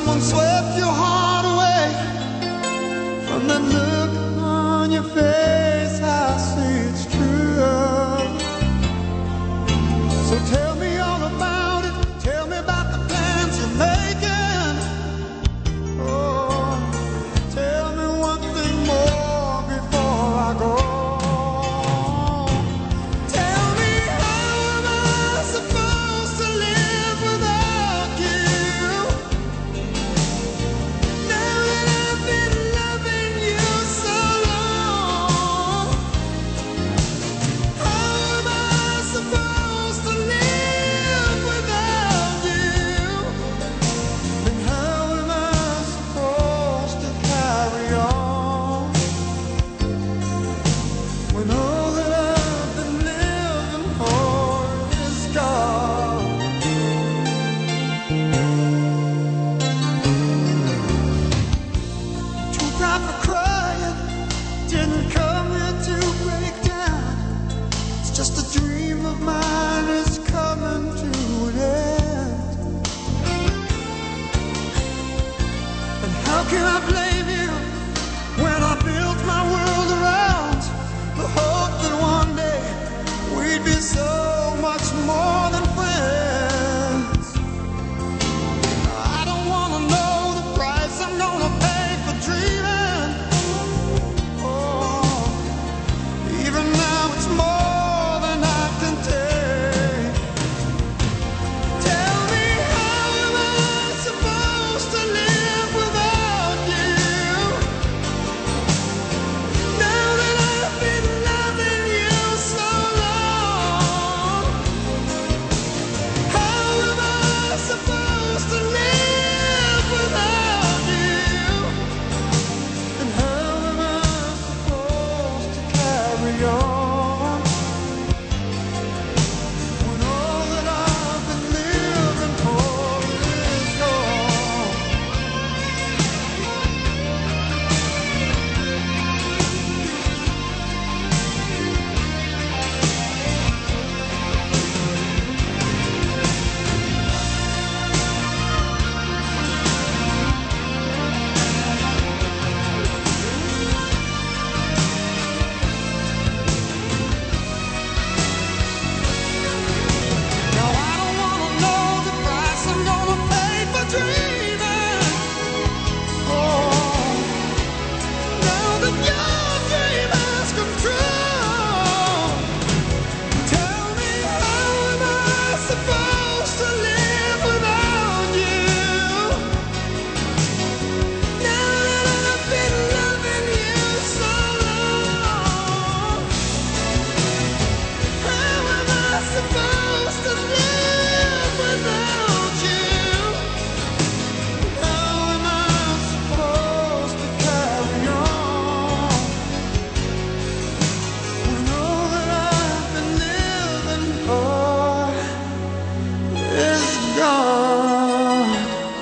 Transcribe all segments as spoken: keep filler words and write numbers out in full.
someone swept your heart away. From that look on your face, I see it's true. So tell me all about it. Tell me about the plans you're making. Oh, tell me one thing more before I go. Tell me, how am I supposed to live without you? Now that I've been loving you so long, how am I supposed to live without you? And how am I supposed to carry on when all that I've been living for is gone? Too proud for crying, didn't come here to break down. It's just a dream of mine is coming to an end. And how can I blame you when I built my world around the hope that one day we'd be so much more than friends? I don't wanna know the price I'm gonna pay for dreaming. Oh, even now it's more than I can take. Tell me, how am I supposed to live without you? Now that I've been loving you so long, how am I supposed to live without you? And how am I supposed to carry on when all that I've been living for is gone? Now I don't wanna know the price I'm gonna pay for dreaming. Oh, now that your dream has come true, tell me, how am I supposed to live without you? Now that I've been loving you so long, how am I supposed to live without you? How am I supposed to carry on when all that I've been living for is gone?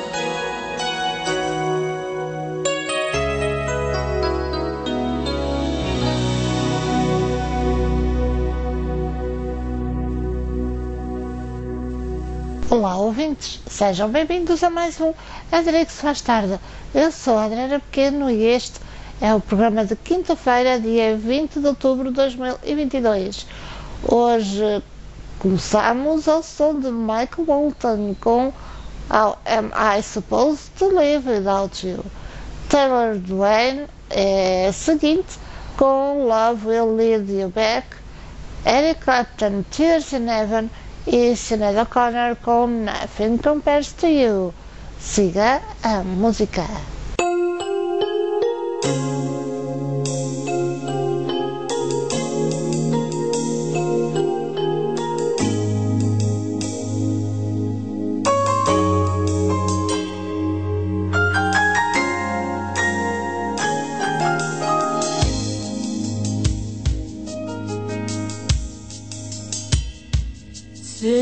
Olá, ouvintes, sejam bem-vindos a mais um André que se faz tarde. Eu sou a Adriana Pequeno e este é o programa de quinta-feira, dia vinte de outubro de dois mil e vinte e dois. Hoje começamos ao som de Michael Bolton com How Am I Supposed to Live Without You? Taylor Dwayne é a seguinte com Love Will Lead You Back, Eric Clapton, Tears in Heaven e Sinead O'Connor com Nothing Compares to You. Siga a música.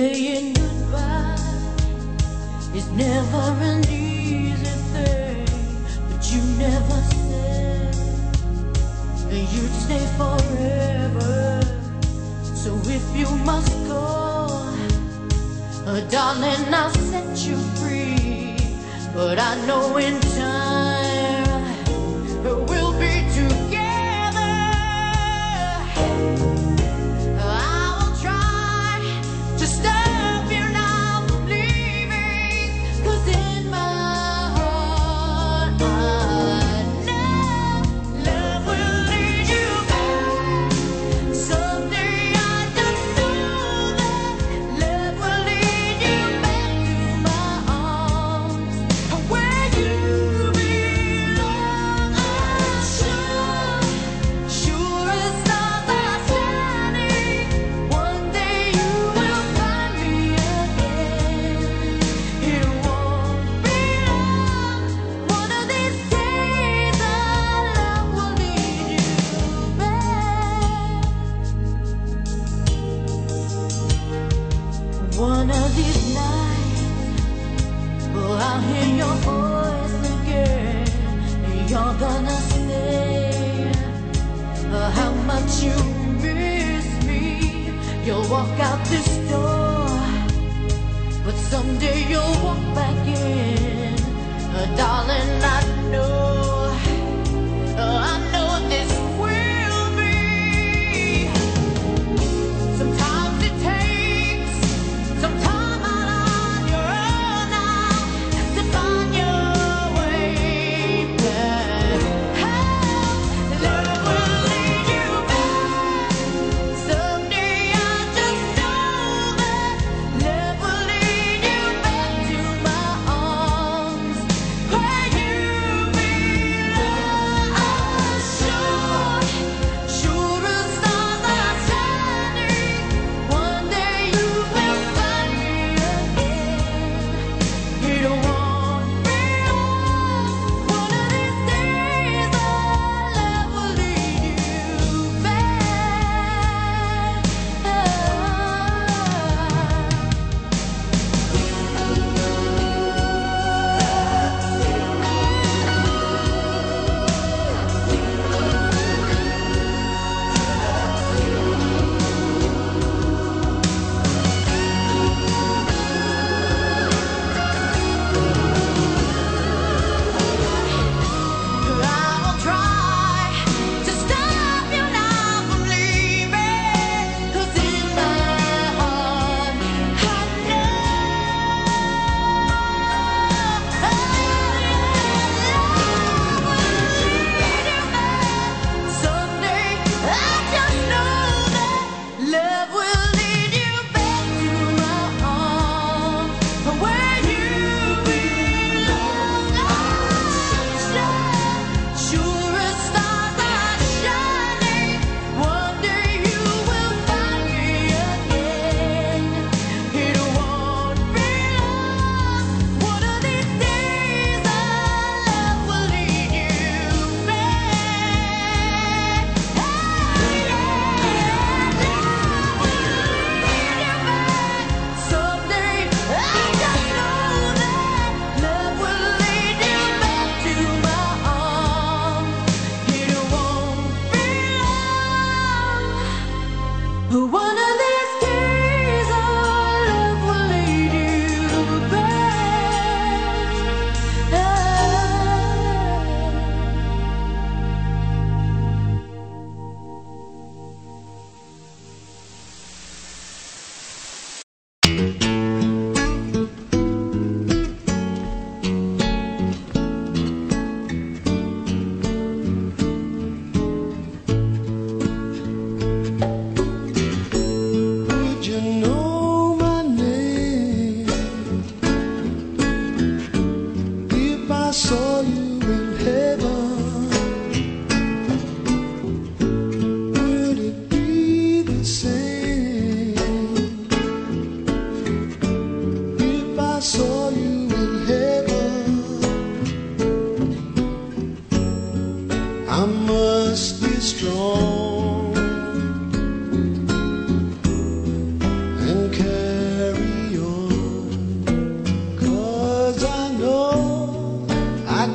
Saying goodbye is never an easy thing. but I know in time we'll be together. I will try to stop you now from leaving, 'cause in my heart I know love will lead you back. Someday I just know that love will lead you back to my arms, where you belong. I'm sure, sure as stars are shining, one day you will find me again. It won't be long. One of these days our love will lead you back. One of these nights, oh, I'll hear your voice again. You're gonna say uh, how much you miss me. You'll walk out this door, but someday you'll walk back in. Uh, darling, I know, uh, I know this will be. Sometimes it takes some time out on your own now to find your way back. Love will lead you back. Someday I just know that love will lead you back to my arms, where you belong. I'm sure, sure as stars are shining, one day you will find me again. It won't be long. One of these days our love will lead you back. I will try to stop you now from leaving, 'cause in my heart I know someday I just know that love will lead you back to my arms, where you belong. Sure as stars are shining, one day you will find me again. It won't be long. One of these days our love will lead you back. Someday I just know that love will lead you back to my arms. It won't be long. One of these days our love will lead you Would you know my name if I saw you in heaven? Would it be the same if I saw you in heaven? I must be strong and carry on, 'cause I know I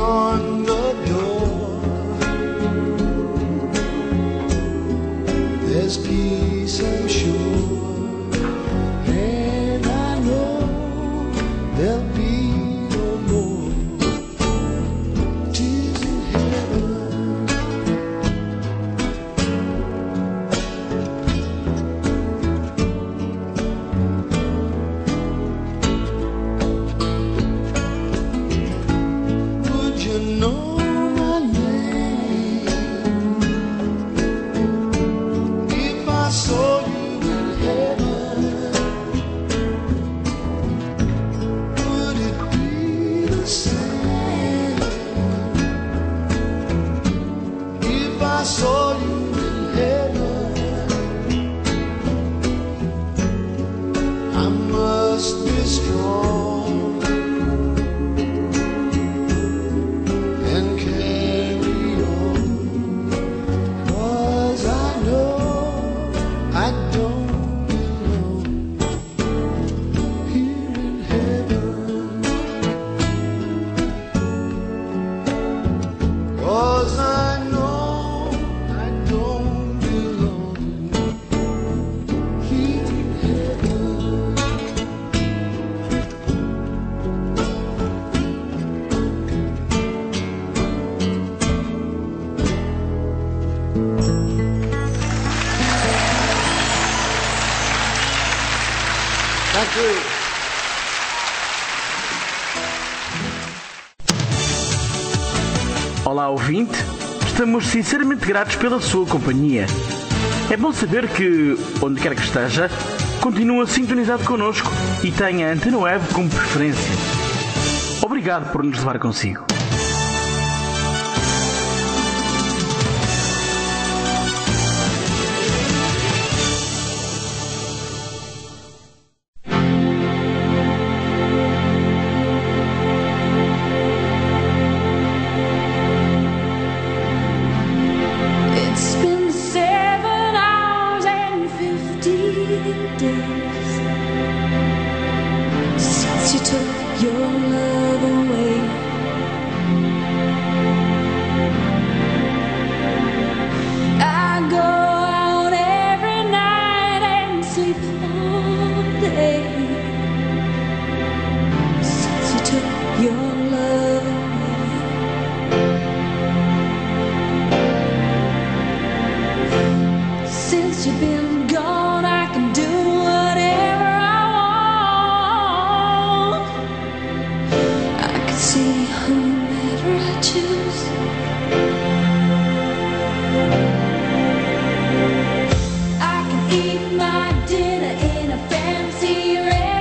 on the door. There's peace, I'm sure, and I know there'll be no more tears in heaven. Would you know my name if I saw you in heaven? Would it be the same if I saw you in heaven? I must be strong and carry on, 'cause I know I don't belong here in heaven. 'Cause I know I don't belong here in heaven. Thank you. Olá, ouvinte. Estamos sinceramente gratos pela sua companhia. É bom saber que, onde quer que esteja, continua sintonizado connosco e tem a Antena Web como preferência. Obrigado por nos levar consigo. It's been seven hours and fifteen days since you took your love away. I go out every night and sleep all day since you took your love away. Since you've been gone, I can do whatever I want. I can see whomever I choose. I can eat my dinner in a fancy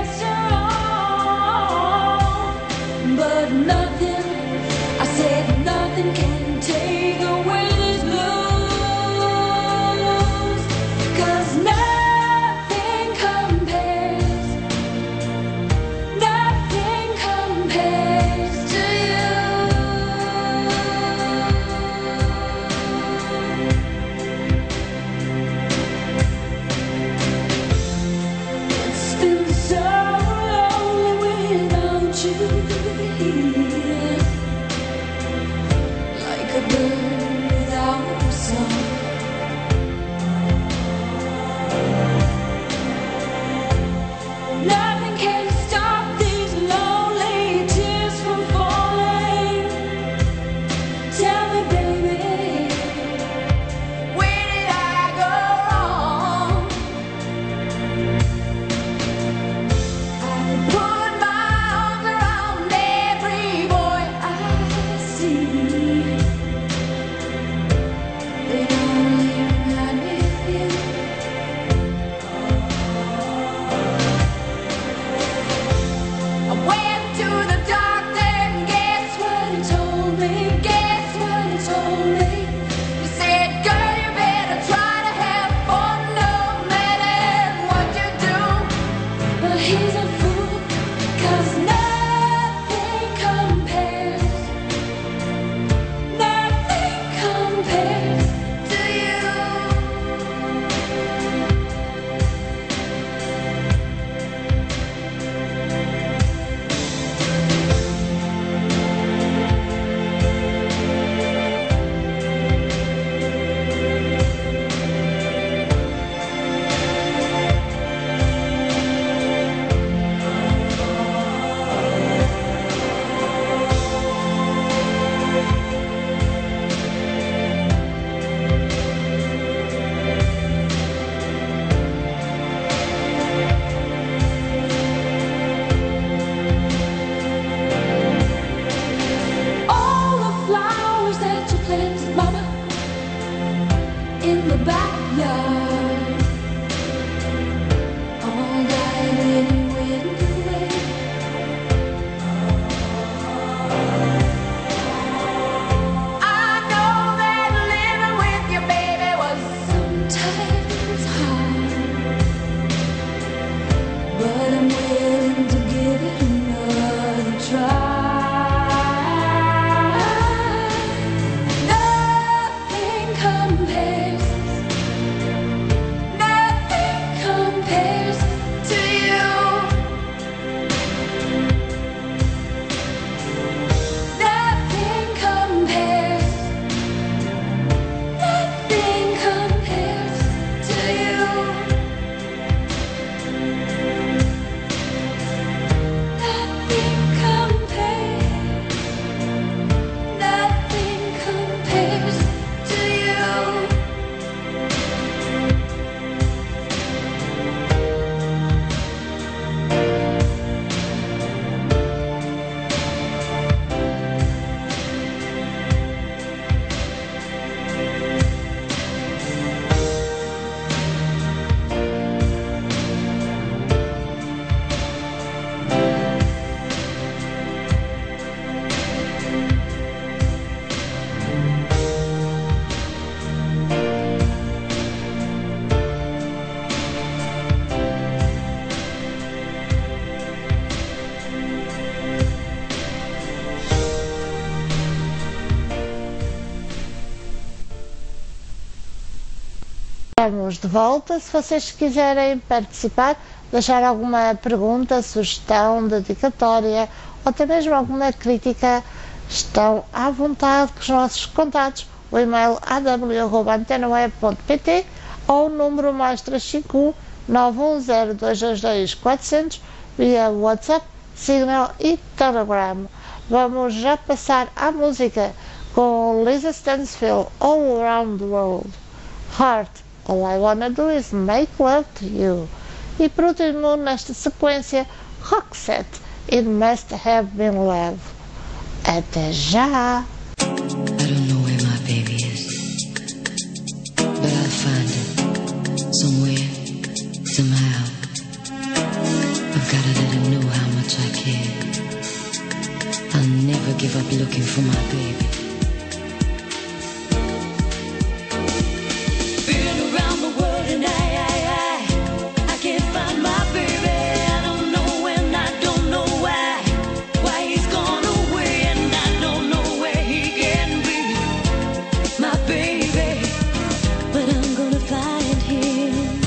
restaurant, but nothing, I said nothing can take away this blues. 'Cause nothing compares, nothing compares to you. It's been so lonely without you here, like a bird without a song. Nothing can stop these lonely tears from falling. Tell me, baby, where did I go wrong? I put my arms around every boy I see. They only remind me of you. I went to the doctor and guess what he told me? Guess what he told me? He said, girl, you better try to have fun no matter what you do. But he's a fool, 'cause nothing compares, nothing compares to you. try. Nothing compares, nothing compares to you. Nothing compares, nothing compares to you. Nothing compares, nothing compares to you. Estamos de volta. Se vocês quiserem participar, deixar alguma pergunta, sugestão, dedicatória ou até mesmo alguma crítica, estão à vontade com os nossos contatos. O e-mail a w arroba antena web ponto p t ou o número mais três cinco um nove um zero dois dois dois quatro zero zero via WhatsApp, Signal e Telegram. Vamos já passar à música com Lisa Stansfield, All Around the World. Heart, All I Wanna Do Is Make Love to You. E por último, nesta sequência, Roxette, It Must Have Been Love. Até já! I don't know where my baby is, but I'll find it somewhere, somehow. I've gotta let him know how much I care. I'll never give up looking for my baby. Been around the world and I, I, I, I can't find my baby. I don't know when, I don't know why, why he's gone away, and I don't know where he can be, my baby. But I'm gonna find him.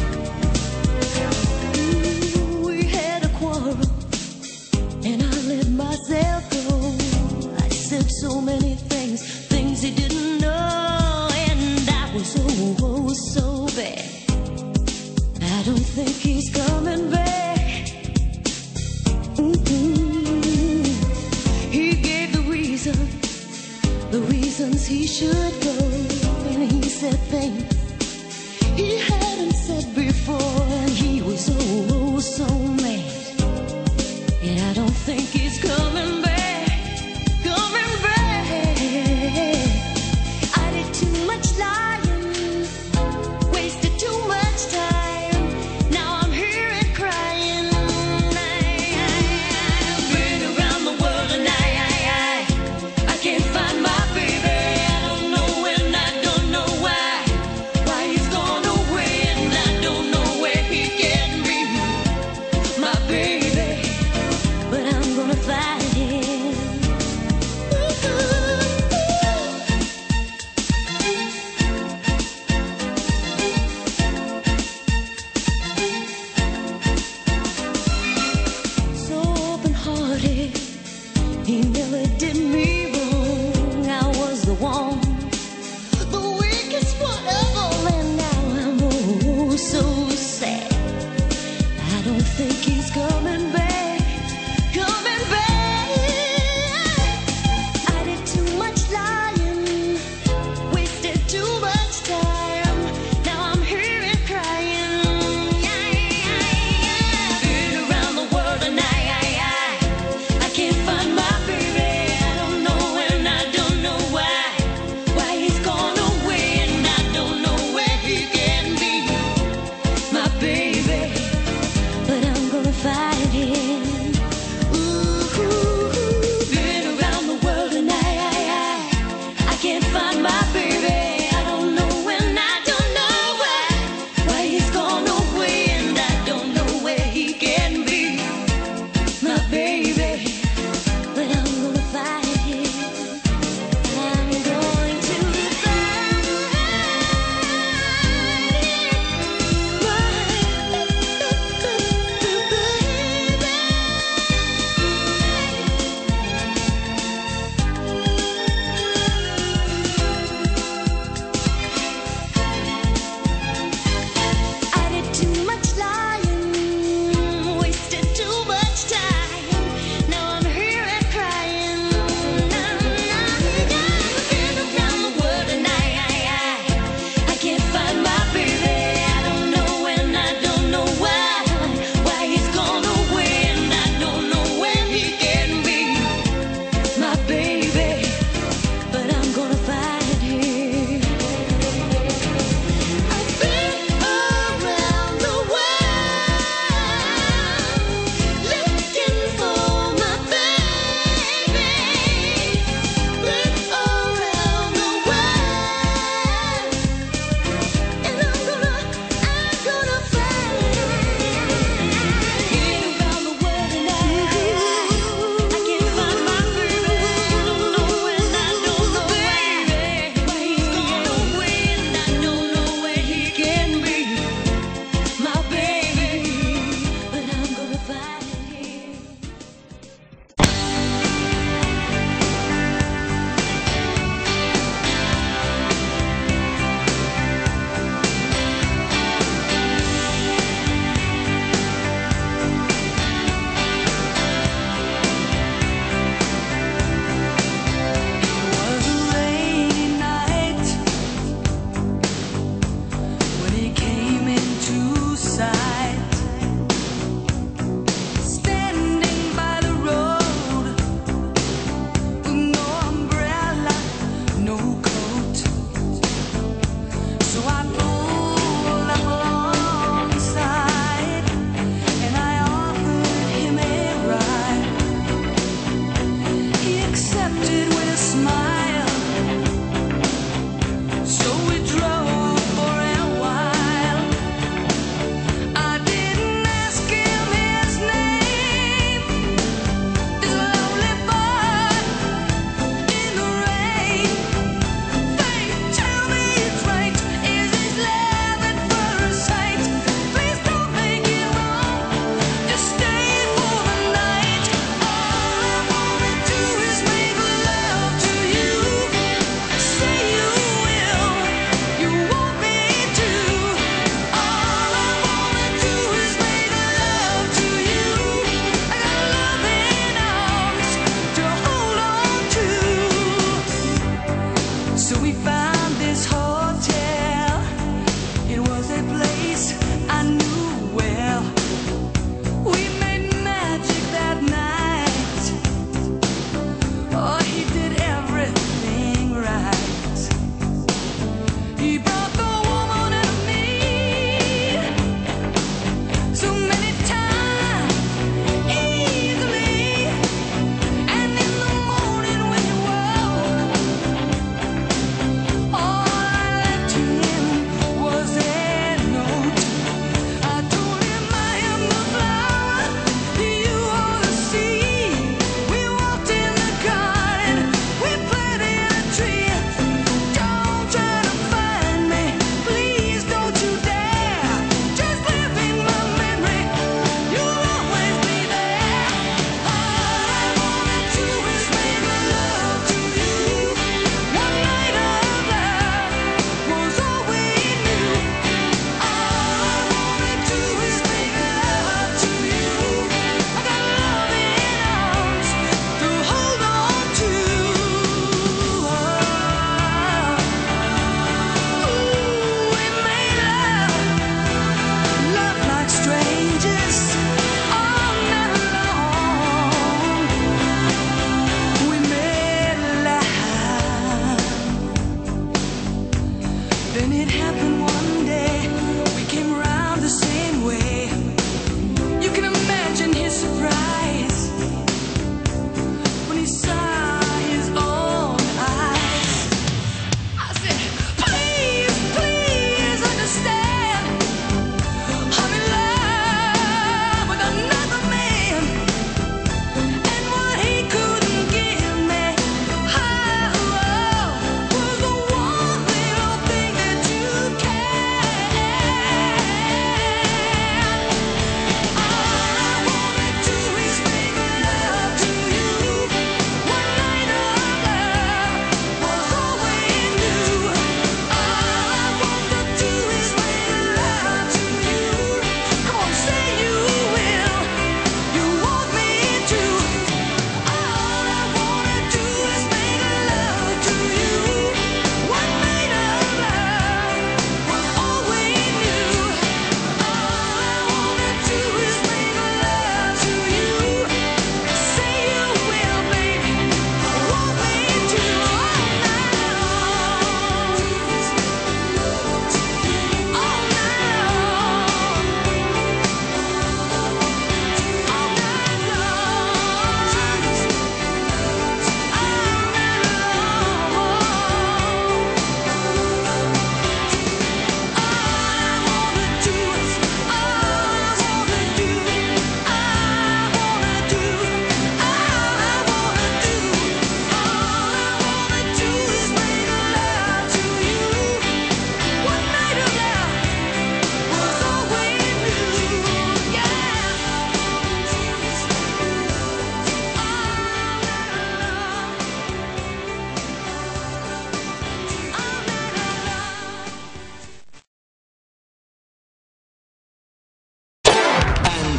Ooh, we had a quarrel, and I let myself go. I said so many things, things he didn't know, and I was oh, oh so bad. I don't think he's coming back. Mm-mm. He gave the reason, the reasons he should go, and he said things he hadn't said before, and he was oh, oh so mad. And I don't think he's coming back, coming back. I did too much lying, wasted too much time. Now I'm here and crying. I've been around the world and I, I, I, I can't find my baby. I don't know when, I don't know why, why he's gone away, and I don't know where he can be, my baby. But I'm gonna find him. So open-hearted, he never did me wrong. I was the one, the weakest one of all, and now I'm oh so sad. I don't think he's coming back, coming back. I did too much lying, wasted too much time. Now I'm here and crying. Been around the world and I, I, I, I can't find my baby. I don't know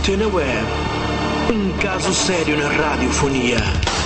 Antena Web. Um caso sério na radiofonia.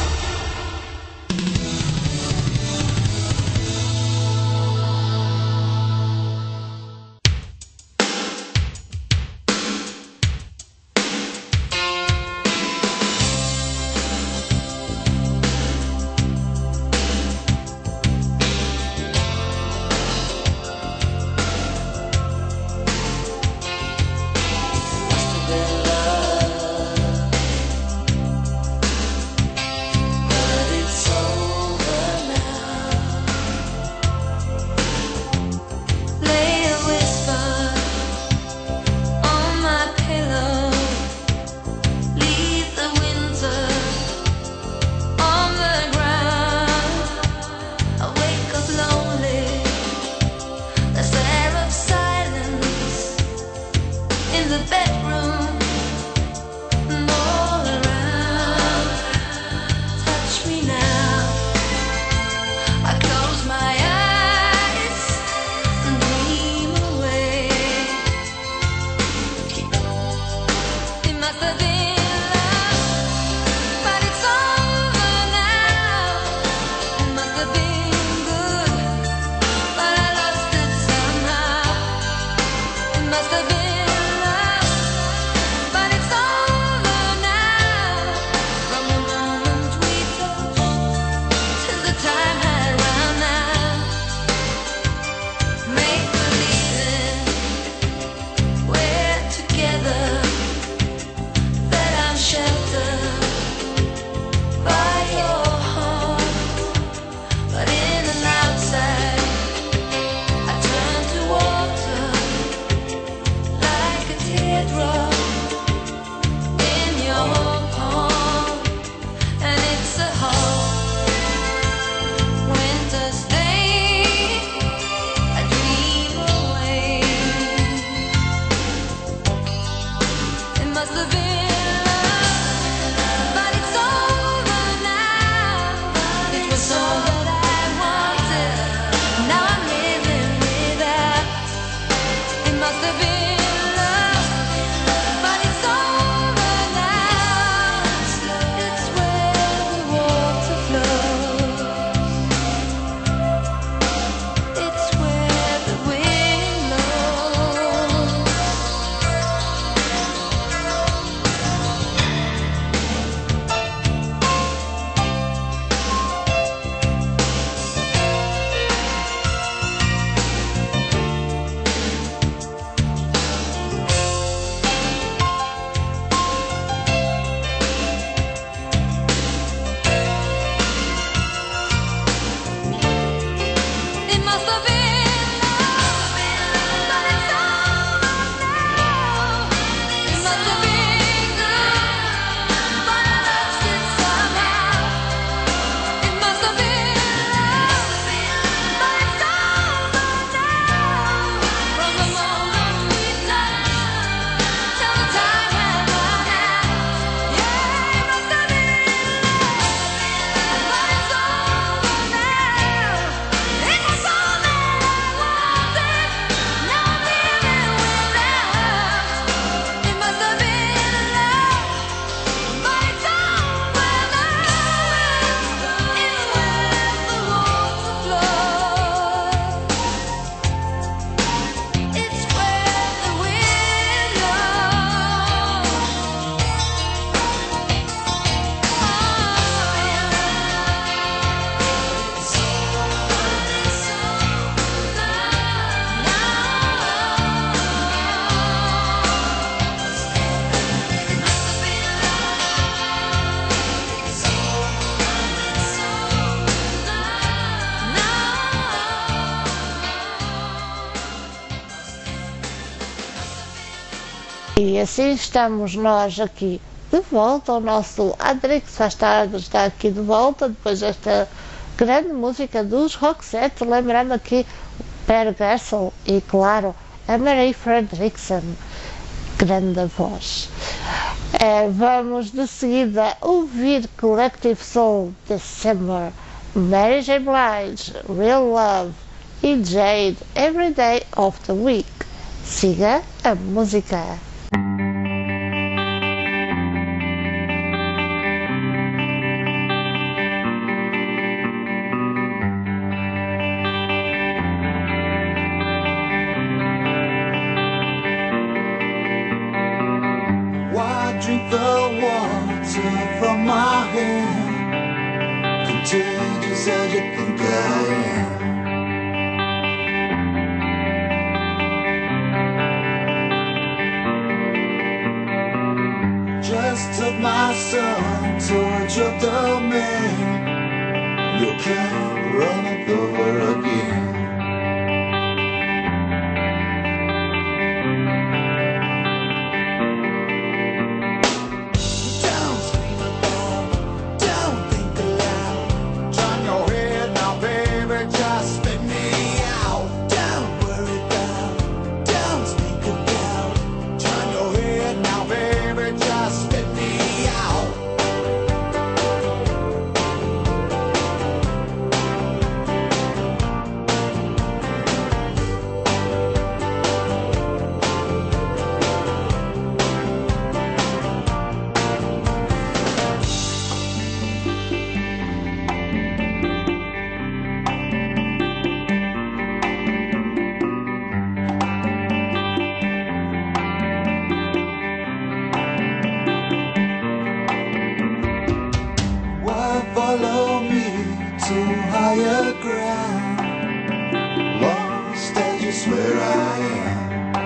E assim estamos nós aqui de volta, o nosso André que faz tarde está aqui de volta, depois desta grande música dos Roxette, lembrando aqui Per Gessle e, claro, a Marie Fredriksson, grande voz. É, vamos de seguida ouvir Collective Soul, December, Mary J. Blige, Real Love e Jade, Every Day of the Week. Siga a música. contagious as you think I am. Just took my son towards your domain. You can't run it over again. Don't scream aloud, don't think aloud. Turn your head now, baby, just spit me out. Don't worry about, don't speak about. Turn your head now, baby, just spit me out. Why follow me to higher ground? Lost as you swear I am.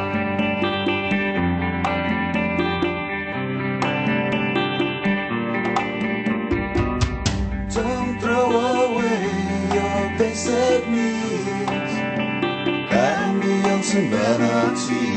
Don't throw away your basic needs. Hand me on some vanity.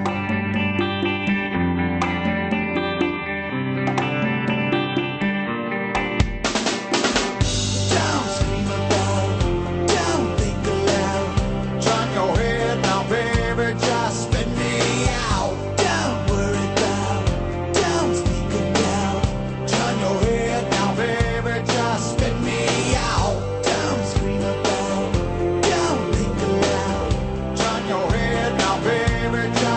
Don't scream aloud, don't think aloud. Turn your head now, baby, just spit me out. Don't worry about, don't speak about. Turn your head now, baby, just spit me out. Don't scream about, don't think aloud. Turn your head now, baby, just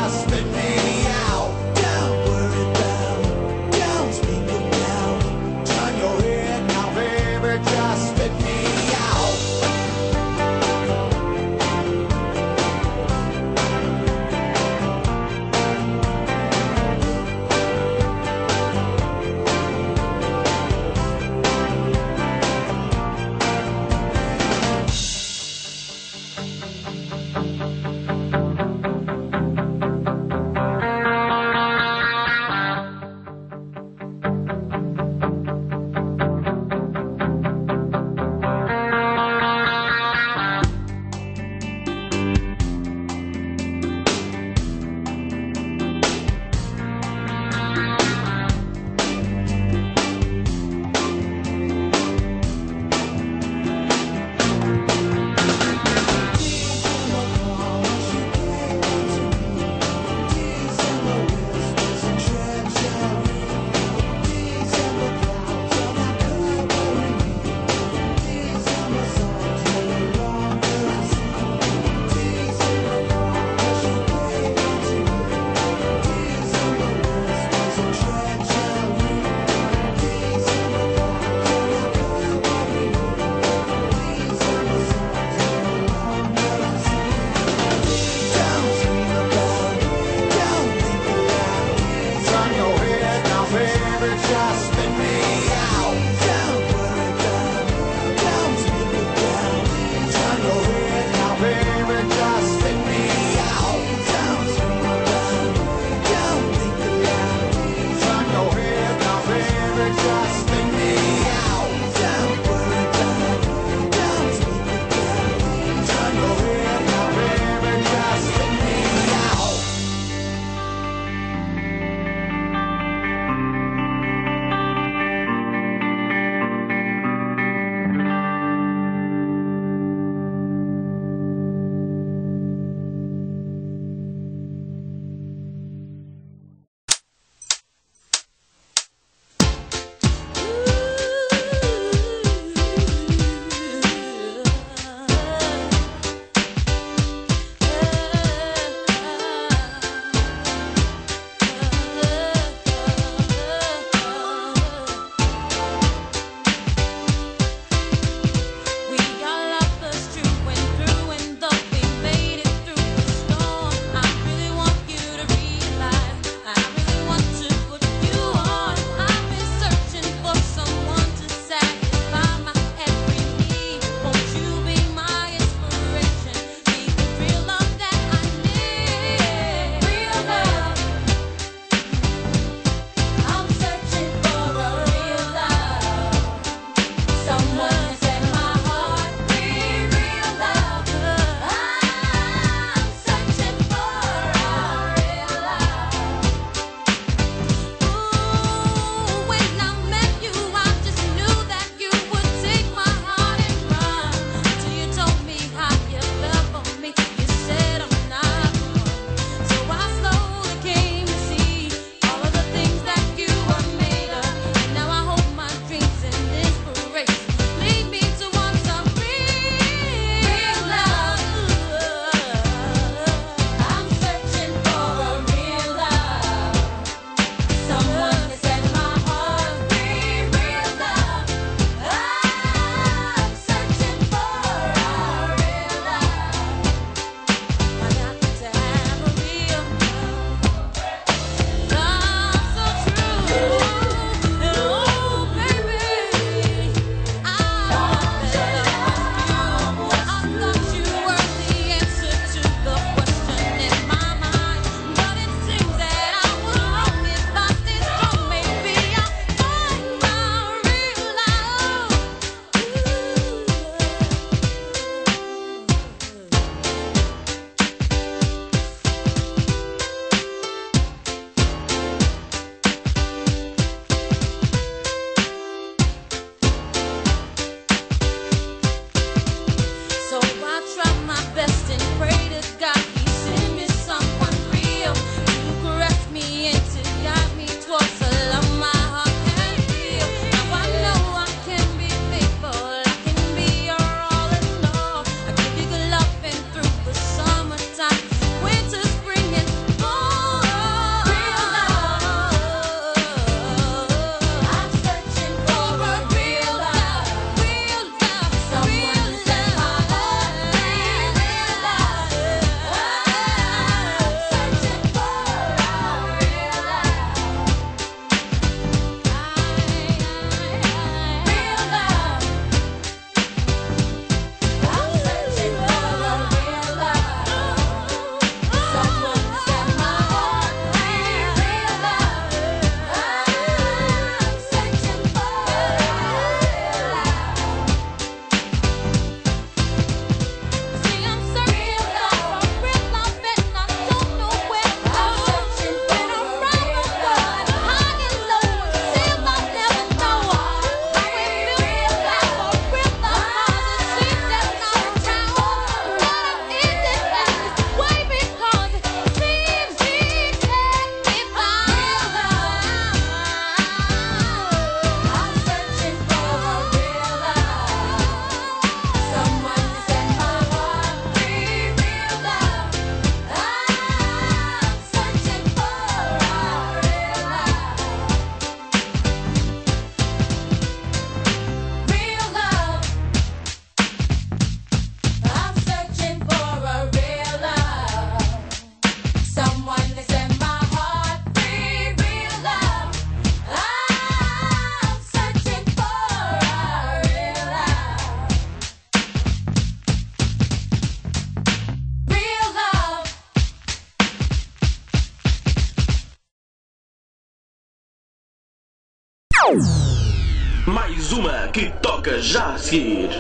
mais uma que toca já a seguir.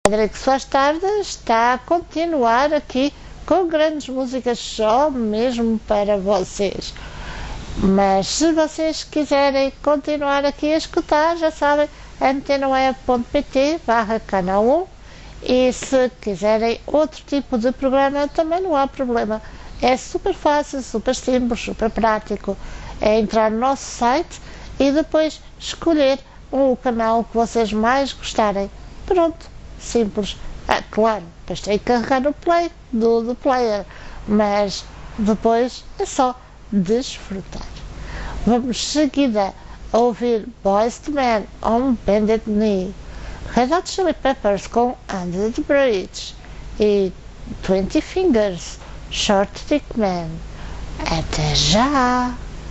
Frederico Soares Tarde está a continuar aqui com grandes músicas só mesmo para vocês. Mas se vocês quiserem continuar aqui a escutar, já sabem, antenoe.pt barra canal um, e se quiserem outro tipo de programa também não há problema. É super fácil, super simples, super prático. É entrar no nosso site e depois escolher o canal que vocês mais gostarem. Pronto. Simples. Ah, claro, depois tem que carregar no play do, do player, mas depois é só desfrutar. Vamos seguida a ouvir Boyz two Men on Bended Knee, Red Hot Chili Peppers com Under the Bridge e Twenty Fingers, Short Dick Man. Até já!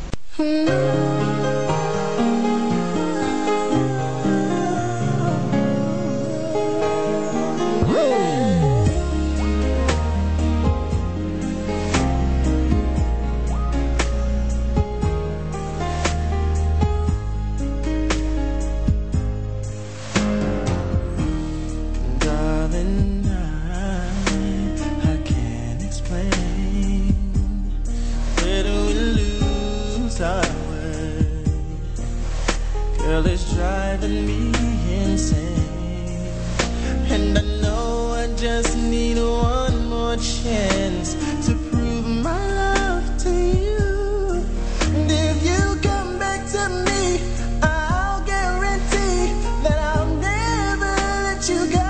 Girl, it's driving me insane, and I know I just need one more chance to prove my love to you. And if you come back to me, I'll guarantee that I'll never let you go.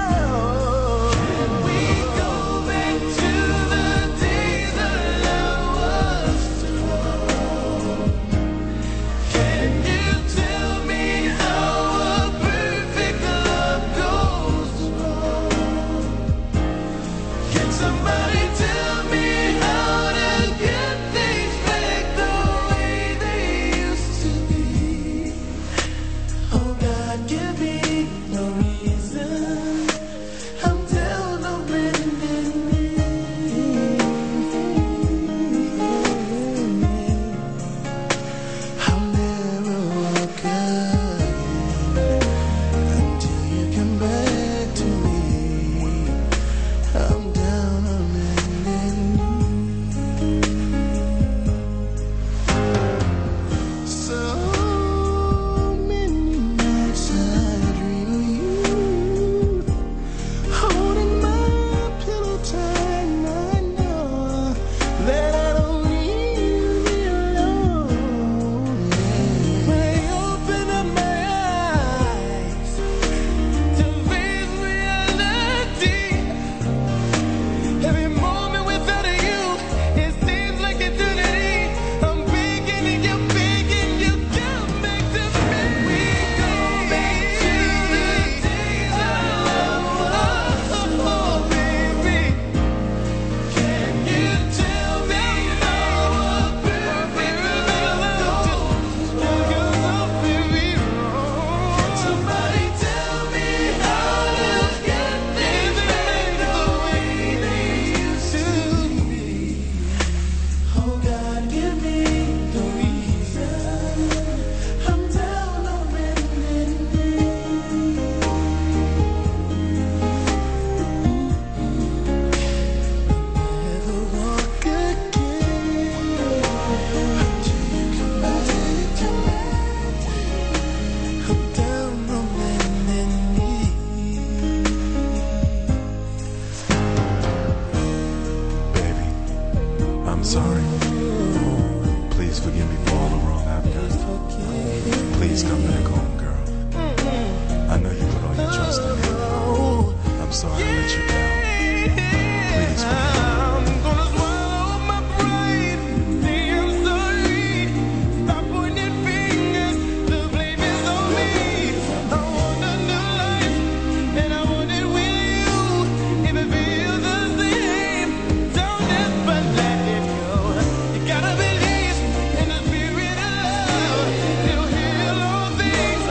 Gotta believe in the spirit of love. You'll heal all things.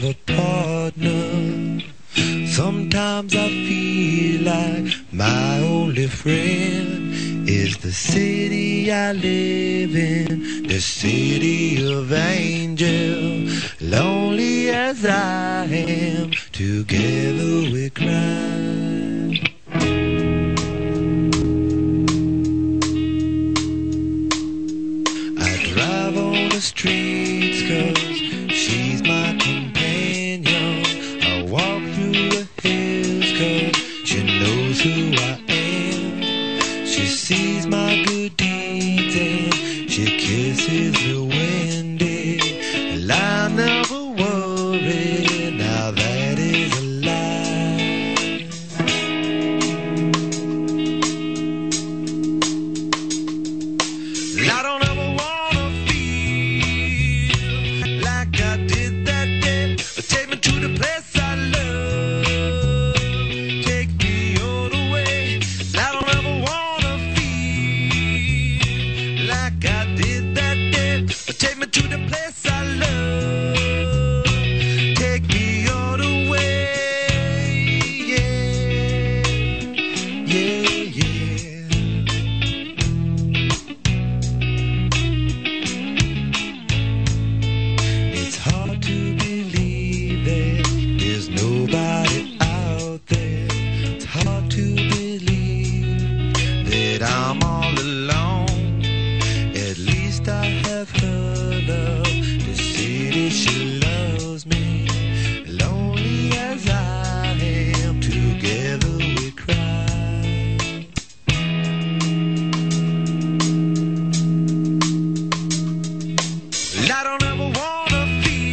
have a partner. Sometimes I feel like my only friend is the city I live in, the city of angels. Lonely as I am, together we cry. I drive on the streets 'cause she's my companion. I walk through the hills 'cause she knows who I am. She sees my good deeds and she kisses the windy. And I never worry, now that is a lie. I don't ever wanna feel like I did that day. Take me to the place I love. Take me all the way. I don't ever wanna feel like I did that day. Take me to the place I love. Take me all the way. Yeah, yeah, yeah. It's hard to believe that there's nobody out there. It's hard to believe that I'm all alone. At least I have her love to see that she loves me. Lonely as I am, together we cry. I don't ever wanna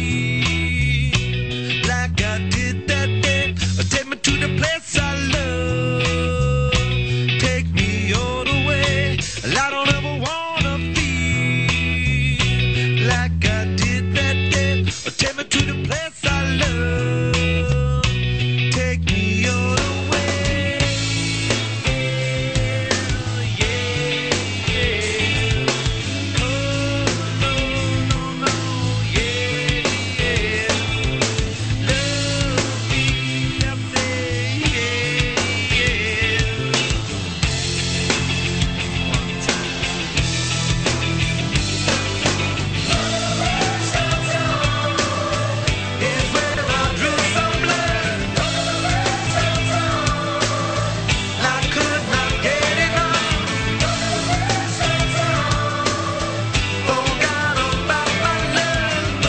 feel like I did that day. Take me to the place I love. Take me all the way. I don't ever wanna feel like I did that day. Take me to the place I love. Take me all the way. Yeah, yeah. Oh, no, no, no. Yeah, yeah. Love me, I say, yeah, yeah. One time. It's when I drew some blood. I could not get enough. Forgot about my love.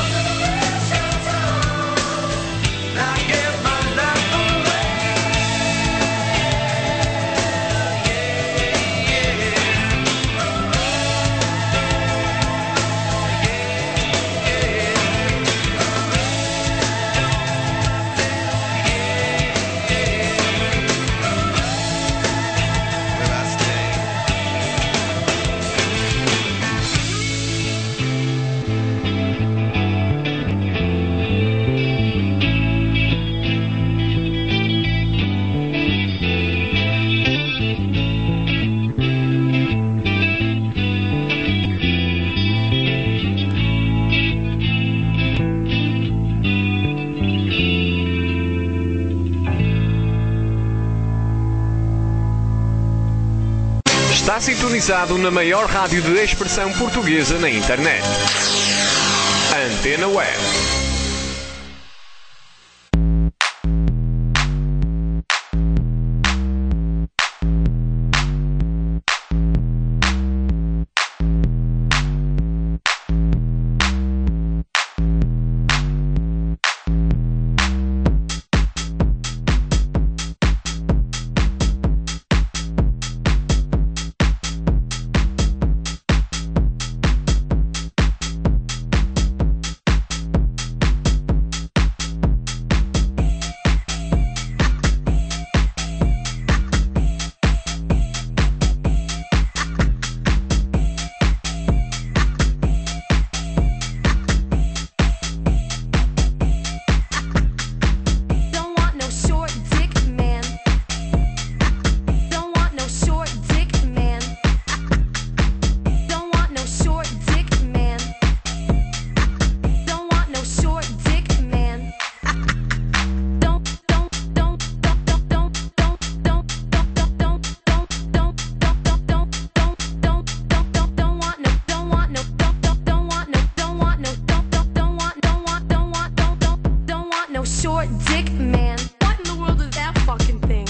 I gave my life away. Where I stay. Está sintonizado na maior rádio de expressão portuguesa na internet. Antena Web. no short dick man. What in the world is that fucking thing?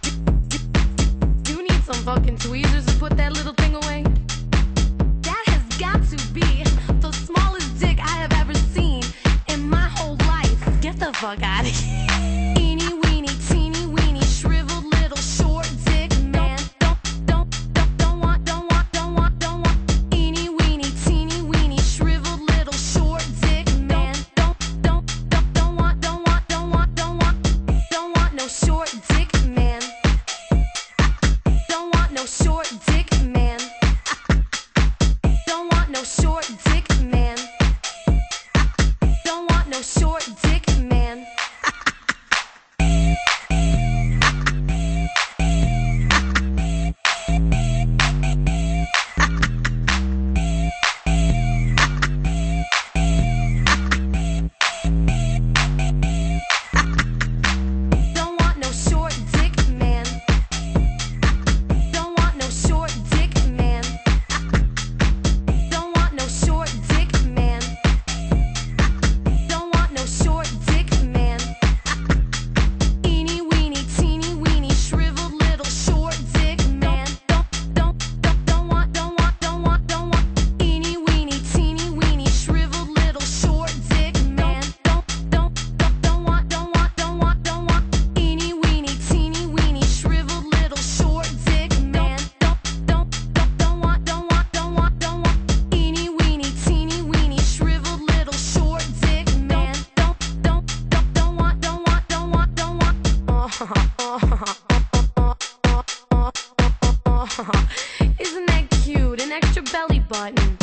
You need some fucking tweezers to put that little thing away? That has got to be the smallest dick I have ever seen in my whole life. Get the fuck out of here. Eeny weeny, teeny weeny, shriveled little short dick man. Don't, don't, don't, don't want, don't want, don't want, don't want. Eeny weeny, teeny weeny, shriveled little short dick man. Don't, don't, don't, don't want, don't want, don't want, don't want, don't want no short dick man. Don't want no short dick man. Don't want no short dick man. Don't want no short dick man. Don't want no short dick man. Don't want no short dick man. Don't want no short dick man. Don't want no short dick man. Eeny weeny, teeny weeny, shriveled little short dick man. Don't, don't, don't, don't want, don't want, don't want, don't want. Eeny weeny, teeny weeny, shriveled little short dick man. Don't, don't, don't, don't want, don't want, don't want, don't want. Eeny weeny, teeny weeny, shriveled little short dick man. Don't, don't, don't, don't want, don't want, don't want, don't want. Eeny weeny, teeny weeny, shriveled little short dick man. Don't, don't, don't, don't want, don't want, don't want, don't want. Isn't that cute? An extra belly button.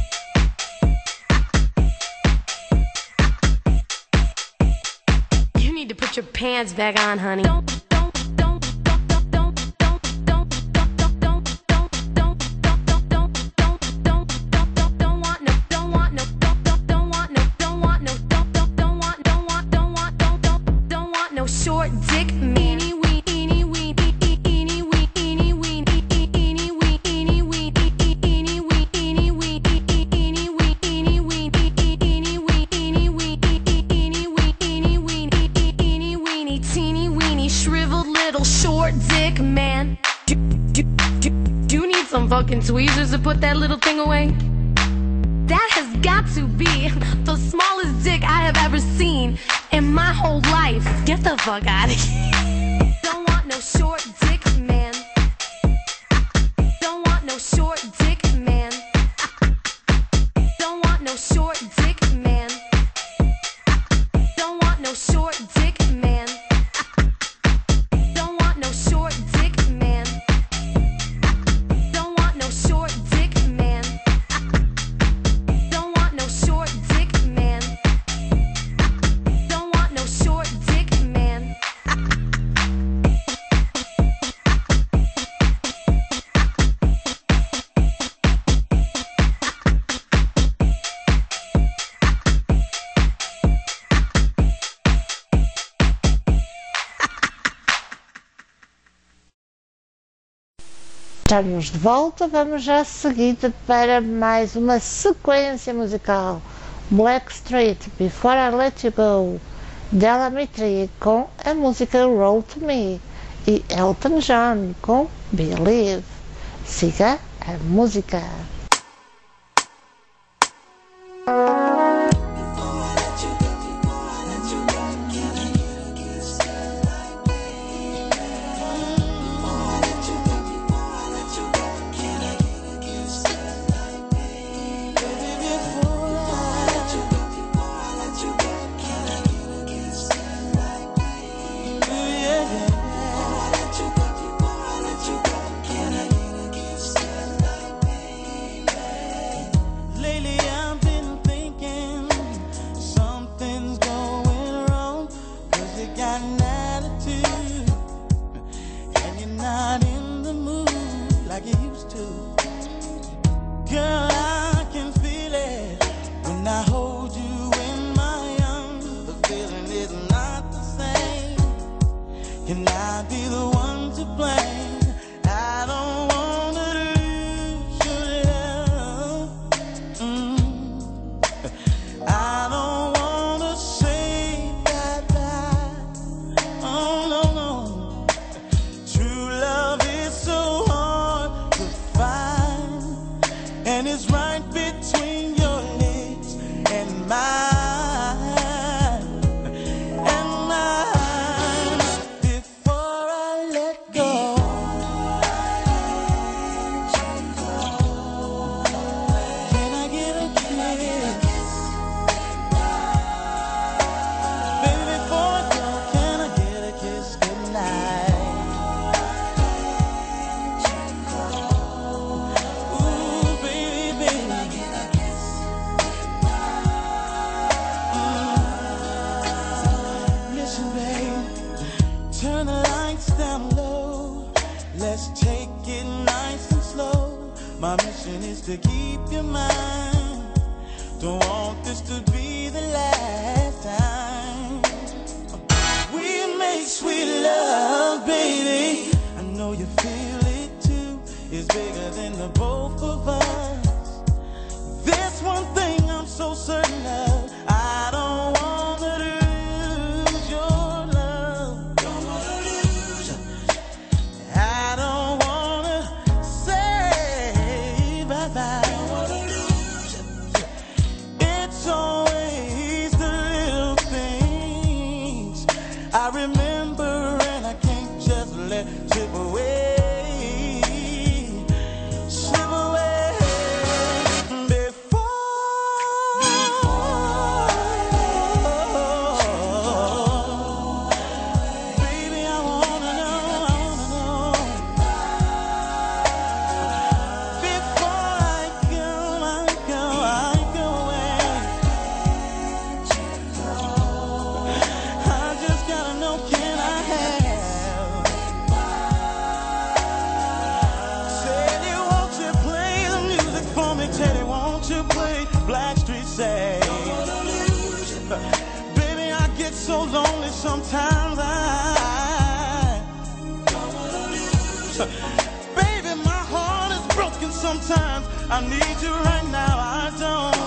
You need to put your pants back on, honey. Don't, don't, don't, don't, don't, don't, don't, don't, don't, don't, don't, don't, don't, don't, don't, don't, don't, don't, don't want no, don't want no, don't, don't, don't want no, don't want no, don't, don't, don't want, don't want, don't want, don't, don't, don't want no short dick man. Eeny wee, eeny wee, eeny wee, eeny wee, eeny wee, eeny wee, eeny wee, eeny wee, eeny wee, eeny wee, eeny wee, eeny wee, eeny wee, eeny wee, eeny weeny, teeny weeny, shriveled little short dick man. Do, do, do, do you need some fucking tweezers to put that little thing away? That has got to be the smallest dick I have ever seen in my whole life. Get the fuck out of here. Don't want no short dick man. Don't want no short dick man. Don't want no short dick man. Don't want no short dick man. Don't want no short dick man. Don't want no short dick man. Don't want no short dick man. Don't want no short dick man. Estamos de volta, vamos já seguir para mais uma sequência musical. Blackstreet, Before I Let You Go, Della Mitri com a música Roll to Me e Elton John com Believe. Siga a música. Lately I've been thinking something's going wrong, 'cause you got an attitude and you're not in the mood like you used to. Girl, I can feel it when I hold you in my arms. The feeling is not the same. Can I be the one to blame? I don't wanna lose your love. Mm. I don't wanna say bye-bye. and it's to keep your mind. Don't want this to be the last time we make sweet love, baby. I know you feel it too. It's bigger than the both of us. There's one thing I'm so certain of. I don't wanna lose your love. Don't wanna lose you. I don't wanna say bye-bye. Don't wanna lose you. It's always the little things I remember and I can't just let slip away. Slip away. Baby, I get so lonely sometimes. I Baby, my heart is broken sometimes. I need you right now. I don't.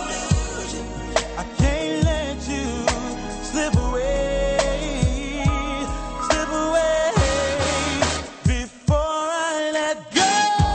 I can't let you slip away, slip away before I let go.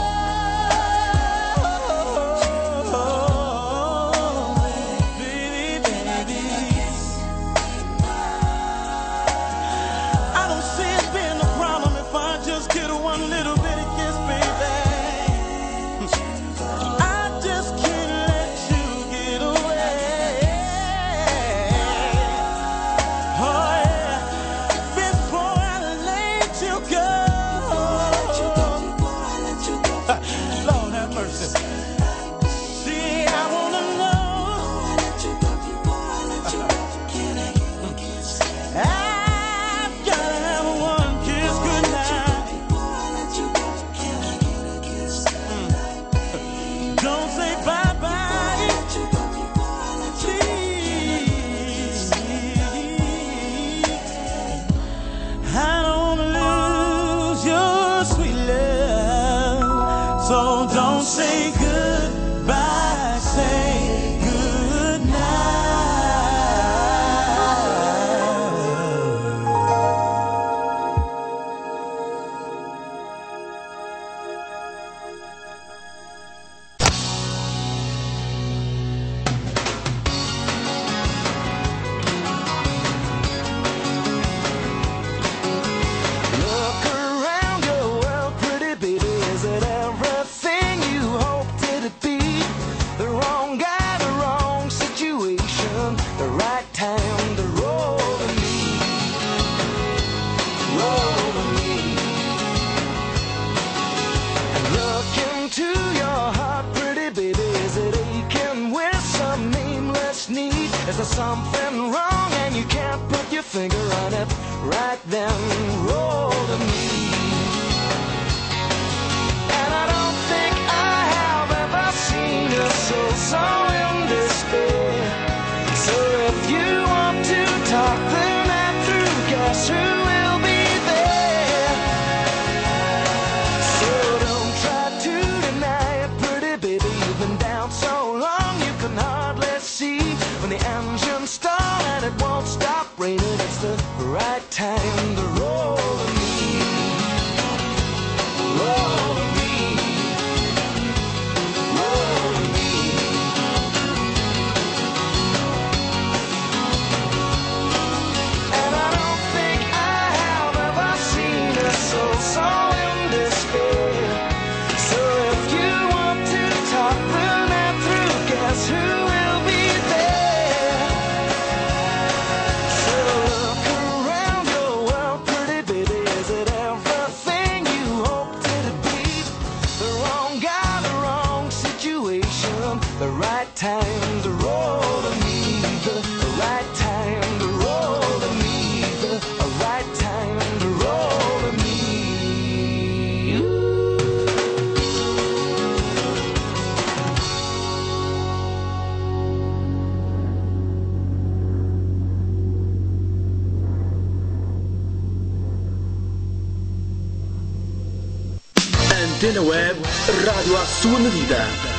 So don't say goodbye, say goodnight. Look around your world, pretty baby. Is it everything you hoped it'd be? The wrong guy, the wrong situation, the right time to roll to me, roll to me. And look into your heart, pretty baby. Is it aching with some nameless need? Is there something wrong and you can't put your finger on it? Right then, roll to me. And I don't think I have ever seen you so, so in despair. So if you want to talk the night through, guess who will be there? So don't try to deny it, pretty baby. You've been down so long you can hardly see. When the engine starts and it won't stop raining, it's the right time to roll to me, roll to me, roll to me. And I don't think I have ever seen a soul so in despair. So if you want to talk the night through, guess who will be there? So Antena Web, rádio à sua medida.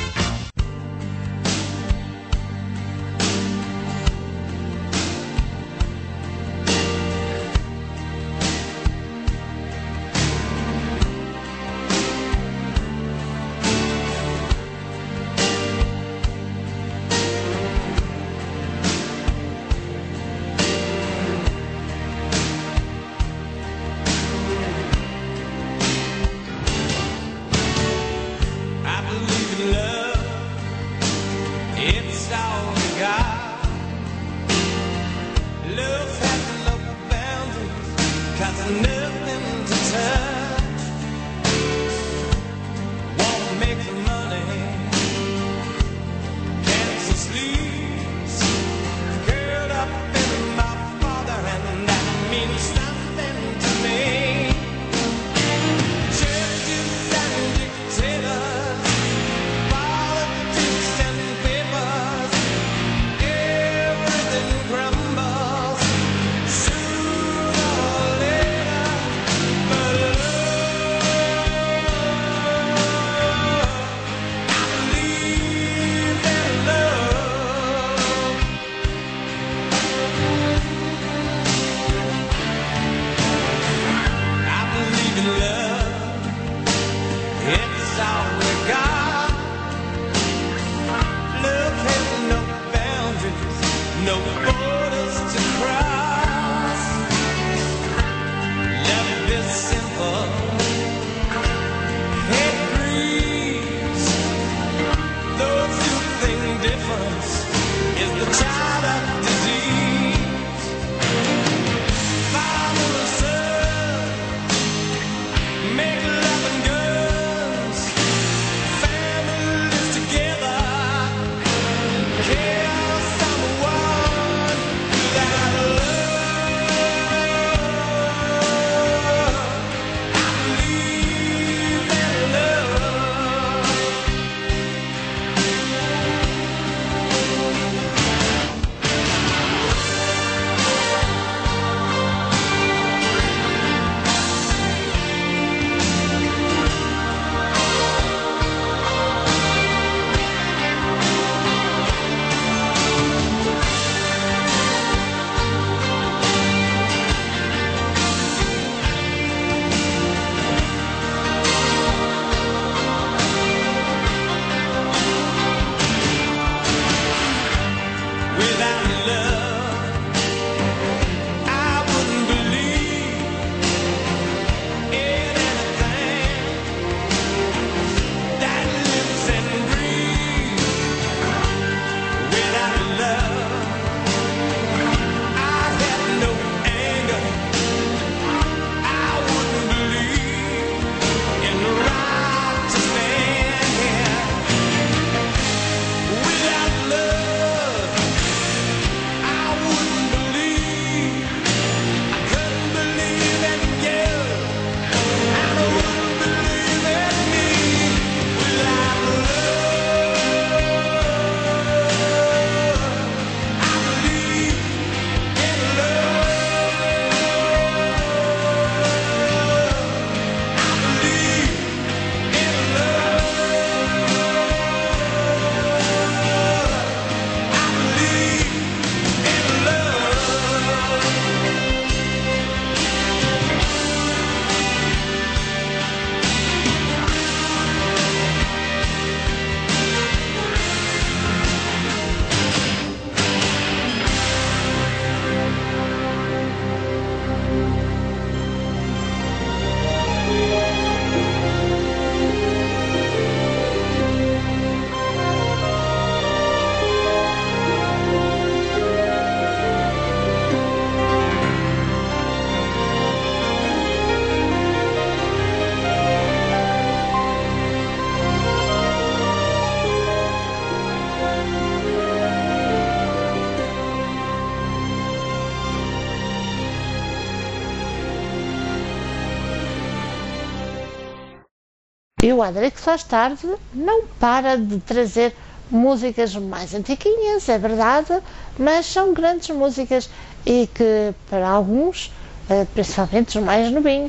E o Adrix Faz Tarde não para de trazer músicas mais antiquinhas, é verdade, mas são grandes músicas e que para alguns, principalmente os mais novinhos,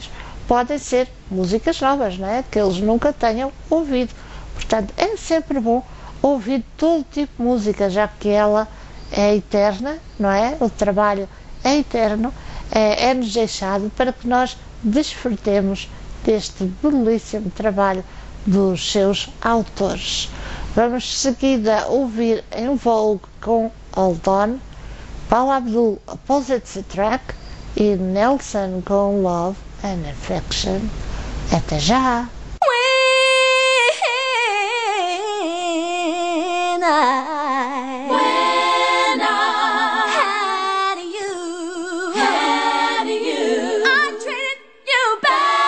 podem ser músicas novas, não é? Que eles nunca tenham ouvido. Portanto, é sempre bom ouvir todo tipo de música, já que ela é eterna, não é? O trabalho é eterno, é, é-nos deixado para que nós desfrutemos deste belíssimo trabalho dos seus autores. Vamos de seguida ouvir em Vogue com Hold On, Paula Abdul, Opposites Attract e Nelson com Love and Affection. Até já! When I, when I had you, had you, I treated you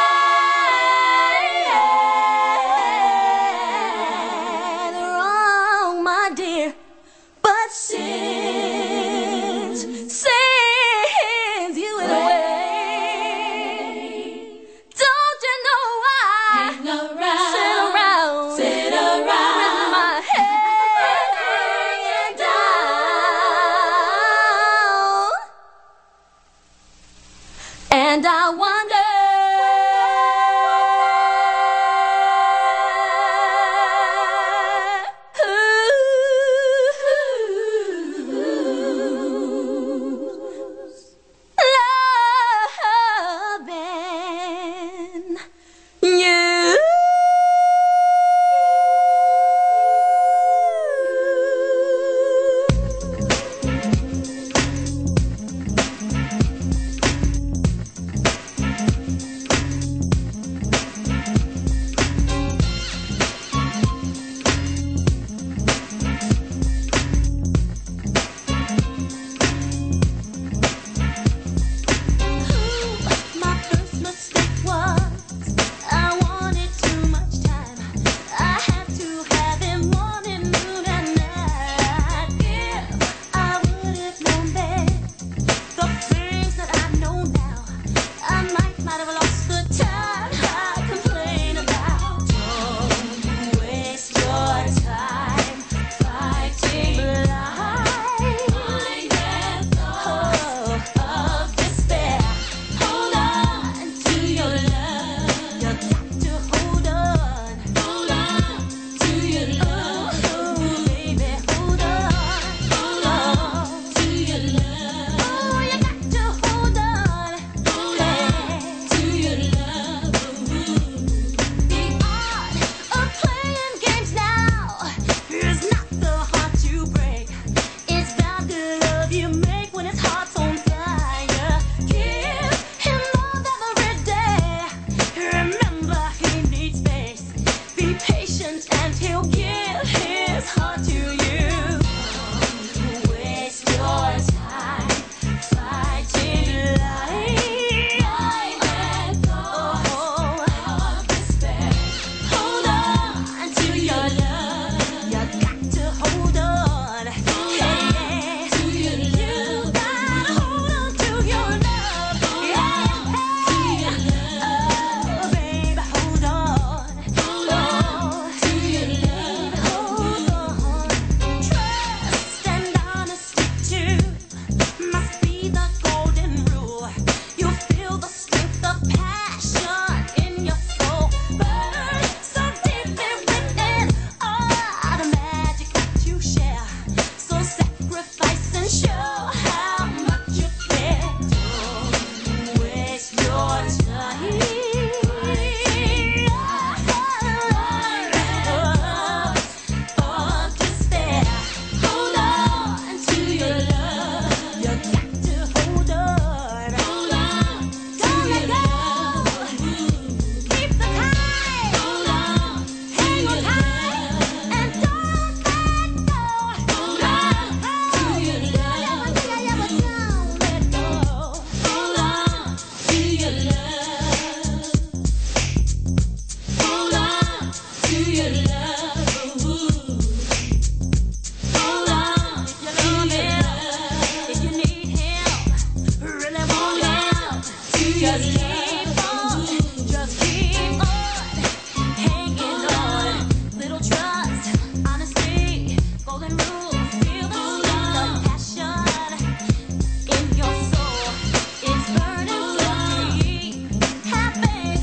bad, wrong, my dear. But since, since you went away, don't you know I hang around, sit around, sit around with my head hanging down, and I wonder. Who's loving you? My first mistake was I wanted too much time. I had to have him morning, noon, and night. If I would have known then the things that I know now, I might might have lost the time I complain about. Don't waste your time fighting blind. Oh, of despair. Hold on to your love. You got to hold on. Hold on to your love. Oh, baby, hold on. Hold on to your love. Oh, you got to hold on. Hold on to your love. The art of playing games now is not the heart you break. It's about the love you make when his heart's on fire. Give him love every day. Remember, he needs space. Be patient and he'll give his heart to you. Don't waste your time fighting life. Let go of despair. Hold on to your love. You got to hold on. Hey, to your love. You gotta hold on to your love. Yeah, to your love. Oh, baby, hold on. Hold on to your love. Hold on. Trust and honesty too must be the golden rule. You'll feel the strength of passion in your soul. Burn so deeply within. Ah, the magic that you share. So sacrifice and show how much you care. Don't waste your time. Of despair. Hold on to your love. You got to hold on. Hold on. Don't let go. Keep the time. Hold on. Hang on tight and don't let go. Hold on to your love. Don't let go. Hold on to your love. Hold on to your love. Hold on if you love him, if you need him, really want him. Just keep on, just keep on hanging on. Little trust, honesty, golden rules. Feel the strength of passion in your soul. It's burning so deep. Have faith.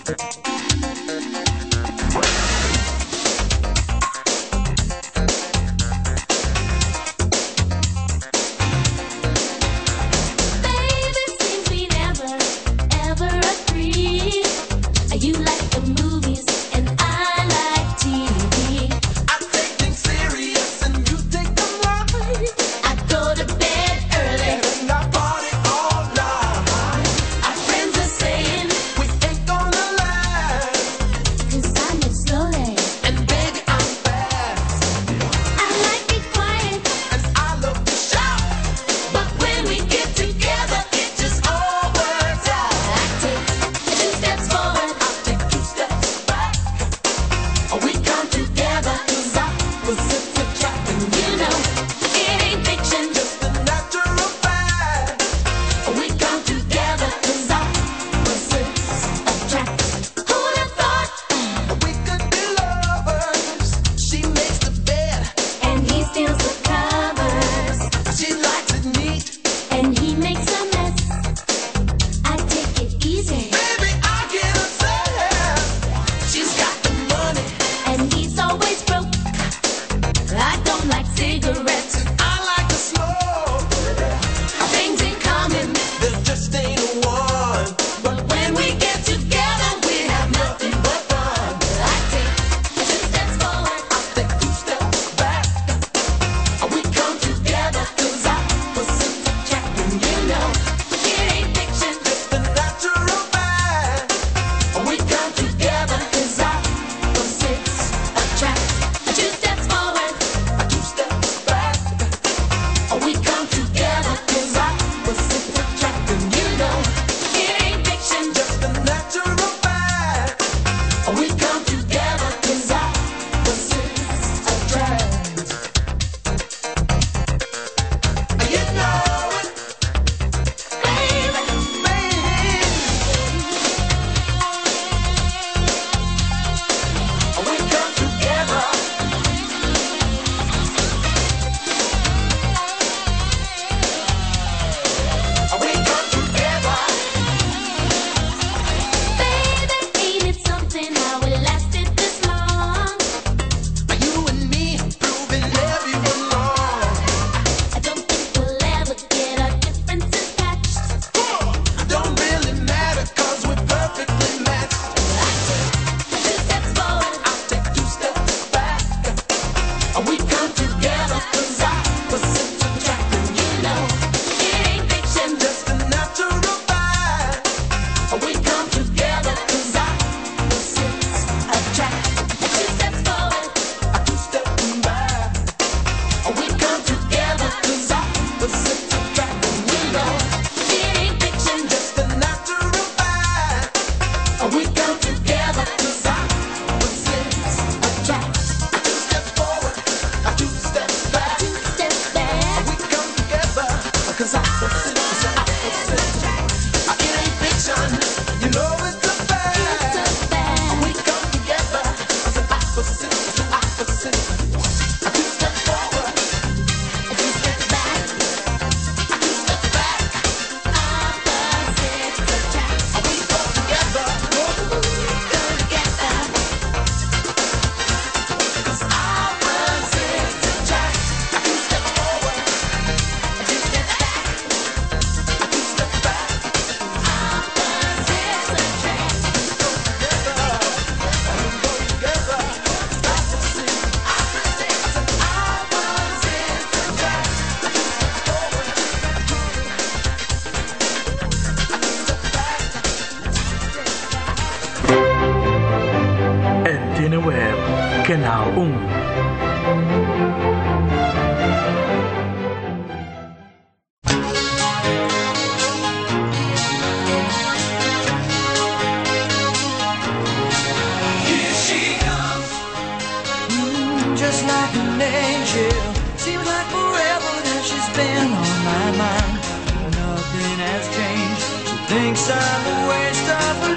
Baby, seems we never, ever agree. You like the movies and I like T V. I take things serious and you take them light. I go to bed early. And I party all night. Our friends are saying, We ain't gonna last. 'cause I move slowly. And baby, I'm fast. I like it quiet, And I love to shout. but when we get together, It just all works out. I take two steps forward. I take two steps back. We come together 'cause opposites attract. And You know, it ain't fiction. just a natural fact. We come together 'cause opposites attract. Who'd have thought? We could be lovers. She makes the bed. And he steals the covers. She likes it neat. And he makes a mess. I take it easy. Baby, I get upset. She's got the money. And he's always broke. I don't like cigarettes. I like to smoke. Things in common. There just ain't a one. But when we get together, we have nothing but fun. I take two steps forward. Take two steps back. We come together 'cause opposites attract. And you know, It ain't fiction. just a natural fact. We come together 'cause opposites attract. Two steps forward. Two steps back. We come together 'cause opposites attract. And you know, It ain't fiction. just a natural fact. We come together 'cause opposites attract. You know it, Baby, baby. We come together. We come together. baby, ain't it something how it lasted this long? You and me proving everyone wrong. I don't think we'll ever get our differences patched. Don't really matter 'cause we're perfectly matched. Two steps forward. I take two steps back. We come together 'cause opposites attract. And you know, It ain't fiction. just a natural fact. We come together 'cause opposites attract. Two steps forward. Two steps back. We come together 'cause opposites attract. And you know, It ain't fiction. just a natural fact. We come together 'cause opposites attract. Two steps forward, two steps back. Two steps back. We come together 'cause opposites attract. It ain't fiction, you know it's a fact. Steps back. We come together 'cause opposites, opposites. Two steps forward, Two steps back. two steps back. Opposites attract. We come together. Come together. 'Cause opposites attract. Two steps forward, Two steps back. two steps back. Opposites attract. Antena Web, Canal um. Just like an angel, seems like forever that she's been on my mind. Nothing has changed. She thinks I'm a waste of her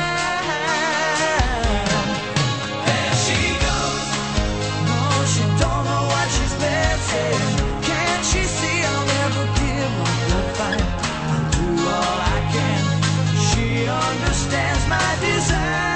time. There she goes. No, she don't know what she's missing. Can't she see I'll never give up the fight? I'll do all I can. She understands my desire.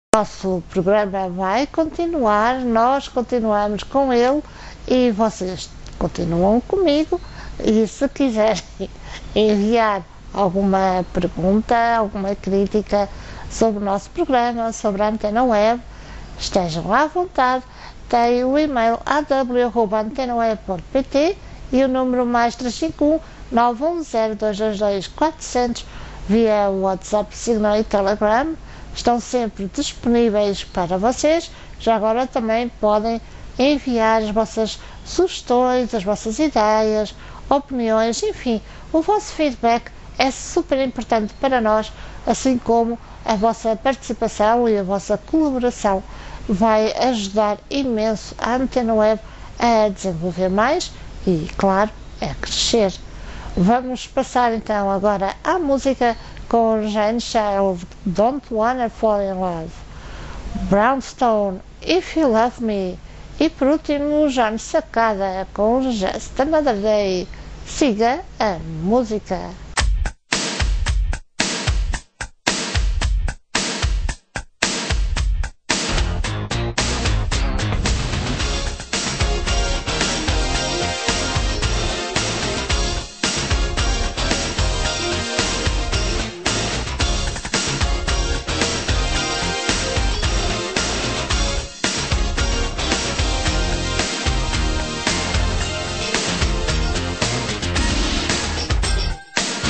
O nosso programa vai continuar, nós continuamos com ele e vocês continuam comigo. E se quiserem enviar alguma pergunta, alguma crítica sobre o nosso programa, sobre a Antena Web, estejam à vontade. Tem o e-mail a w arroba antena web ponto p t e o número mais três cinco um, nove um zero, dois dois dois, quatro zero zero via WhatsApp, Signal e Telegram. Estão sempre disponíveis para vocês. Já agora também podem enviar as vossas sugestões, as vossas ideias, opiniões, enfim, o vosso feedback é super importante para nós, assim como a vossa participação e a vossa colaboração vai ajudar imenso a Antena Web a desenvolver mais e, claro, a crescer. Vamos passar então agora à música com Jane Child, Don't Wanna Fall in Love, Brownstone, If You Love Me e por último John Sacada com Just Another Day. Siga a música. If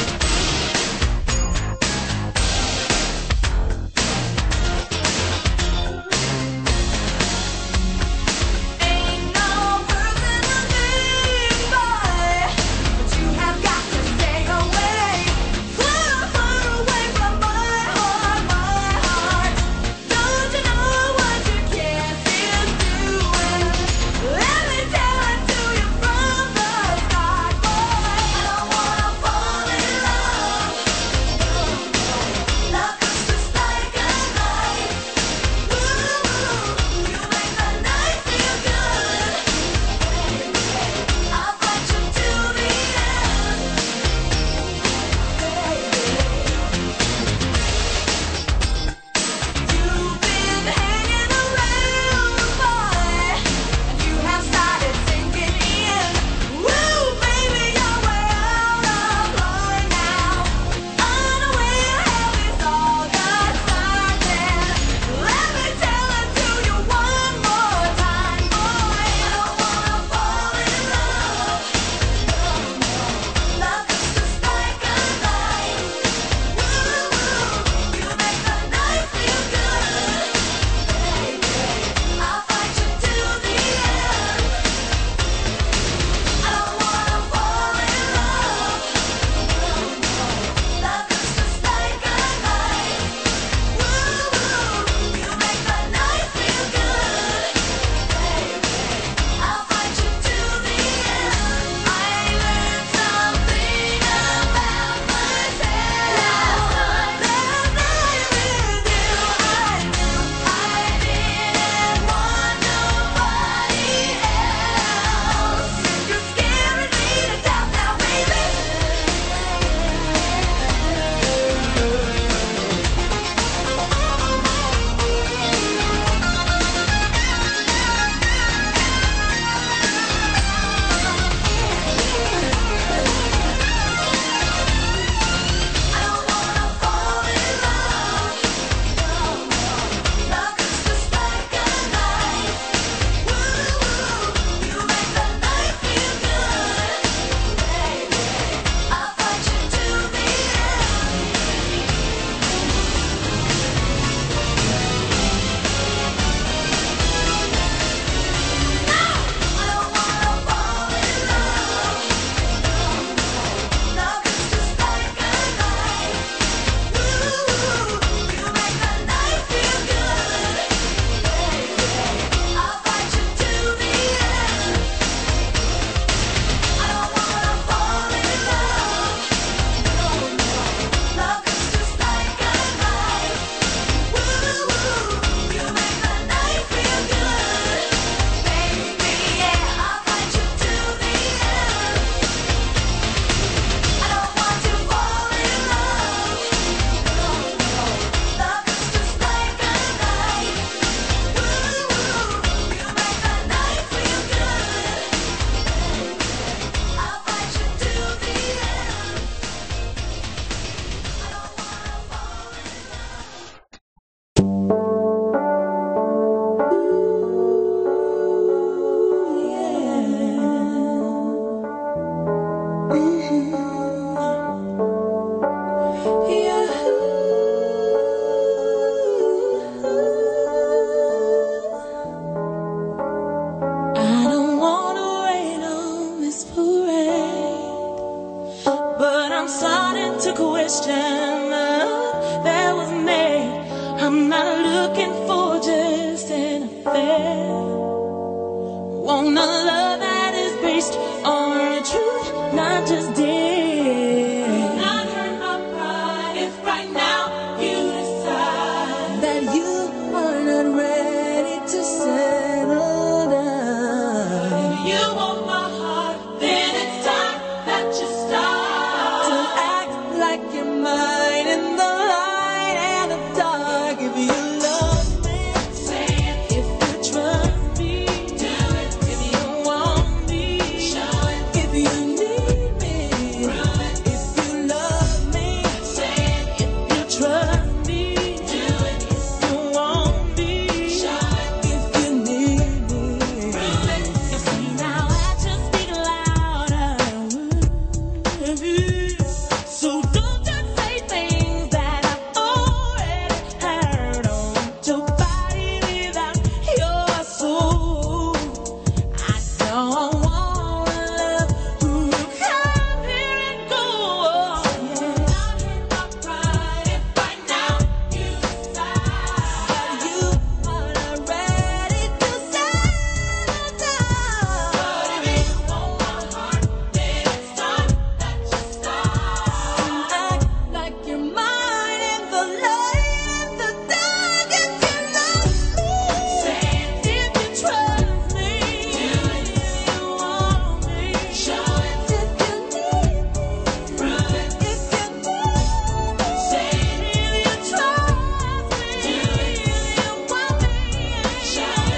starting to question love that was made. I'm not looking for just an affair. Want a love that is based on truth, not just dare. Not hurt my pride if right now you decide that you are not ready to settle down. If you want my heart, then it's time that you start to act like you're mine in the light and the dark. If you love me, say it. If you trust me, do it. If you want me, show it. If you need me, prove it. If you love me, say it. If you trust me, do it. If you want me, show it. If you need me, prove it. You see now actions speak louder than words. So don't just say things that I've already heard. On your body without your soul. I don't want love who come here and go. Yeah. Not hurt my pride if right now you decide you are not ready to settle down. But if you want my heart, then it's time that you start. Act like you're mine in the light and the dark. If you love me, say it. If you trust me, do it. If you want me, show it. If you need me, prove it. If you need me, say it. If you trust me, do it. If you want me, show it.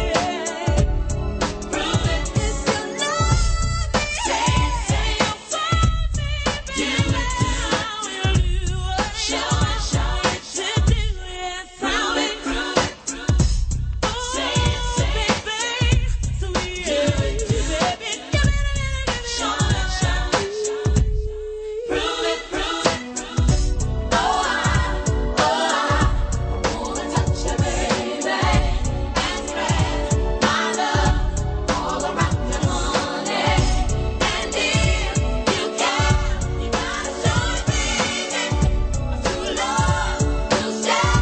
Prove it. If you love me, say it. Say you want me, do it. I will do it. Show it. Show it. To do it. Prove it. Prove it. Say it. Say it, baby. Sweet. Do it. Do it. Baby, give it a minute. Show it. Show it. Prove it. Prove it. Oh, I, oh, I wanna touch you, baby, and spread my love all around you, honey. And if you can, you gotta show it, baby. True love will share.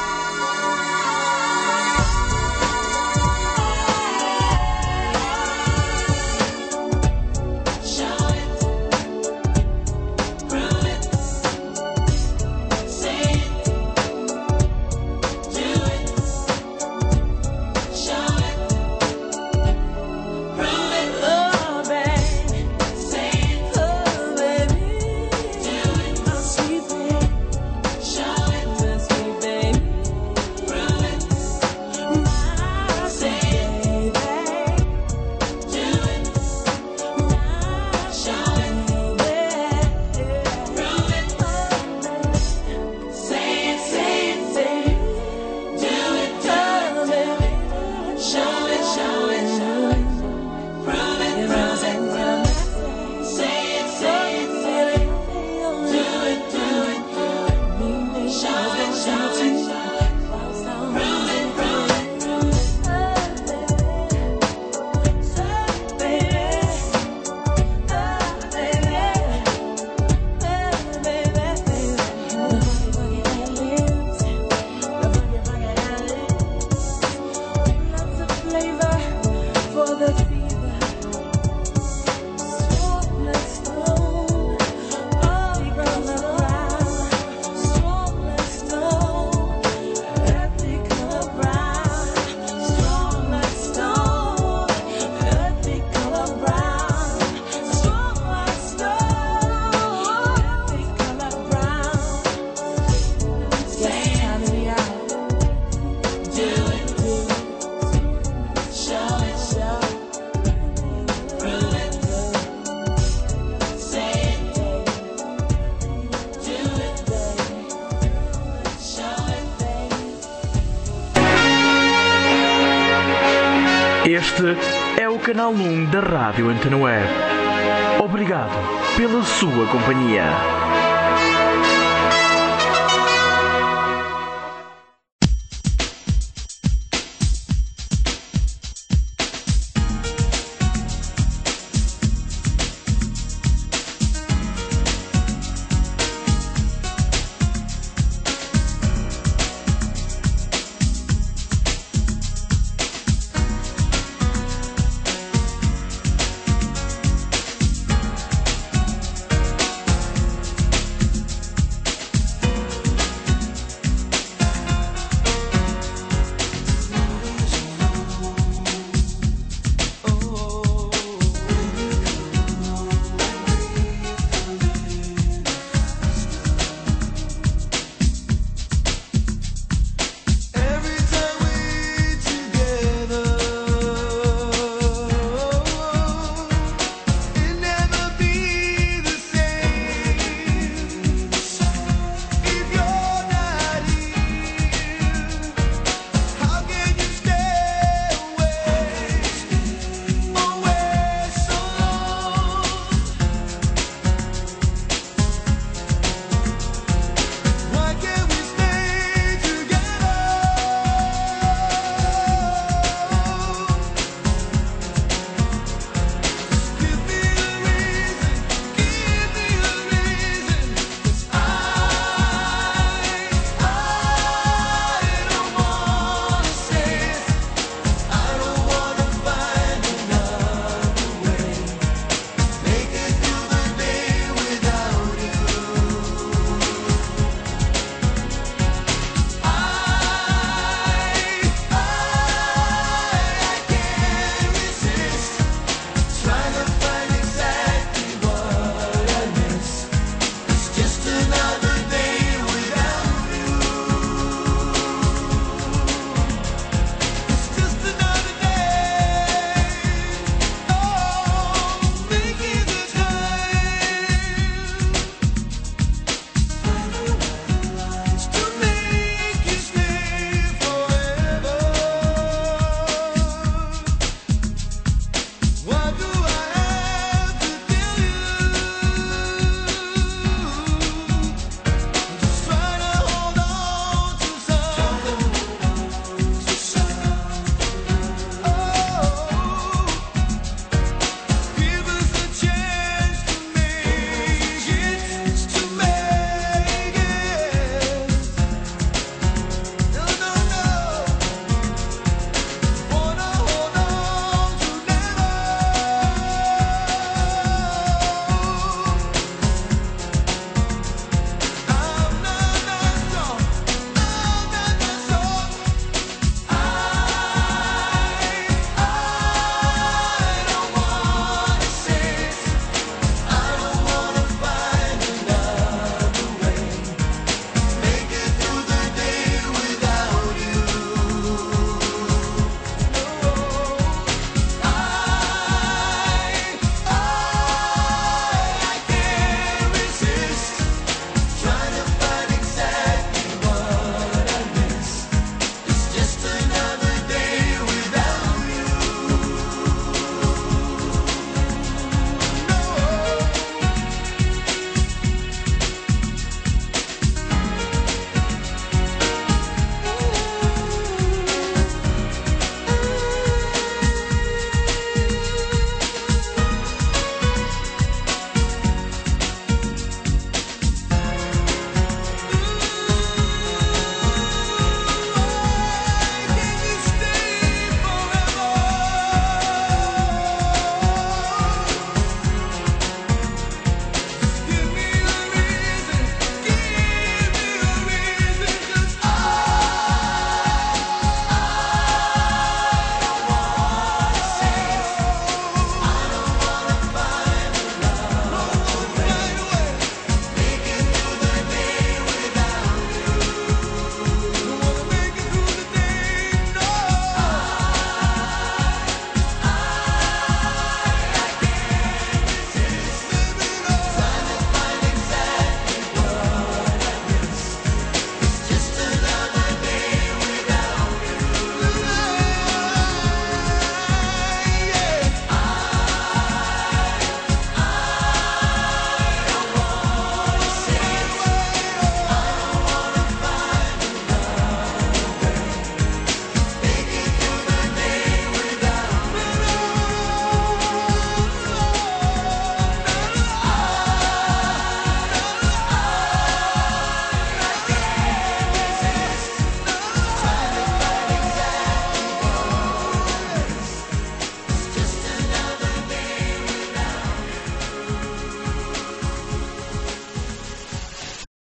Show it, prove it, say it, do it, show it, prove it, oh baby, say it, oh baby, do it, my sweet baby, show it, my sweet baby, prove it, my say it, baby, do it, my show it, baby, prove it, say it, say it, baby, do it, do it, baby, show it, show it, show it, prove it, prove it, say it, say it, baby, do it, do it, show it, show it, prove it, prove it, for the fever, strong like stone, all from the ground, strong like stone, earthly color brown, strong like stone, earthly color brown, strong like stone, earthly color brown. Yes, time to be out. Do it, do it. Show it, show it, prove it, say it, do it, show it, Este é o canal um da Rádio Antena Web. Obrigado pela sua companhia.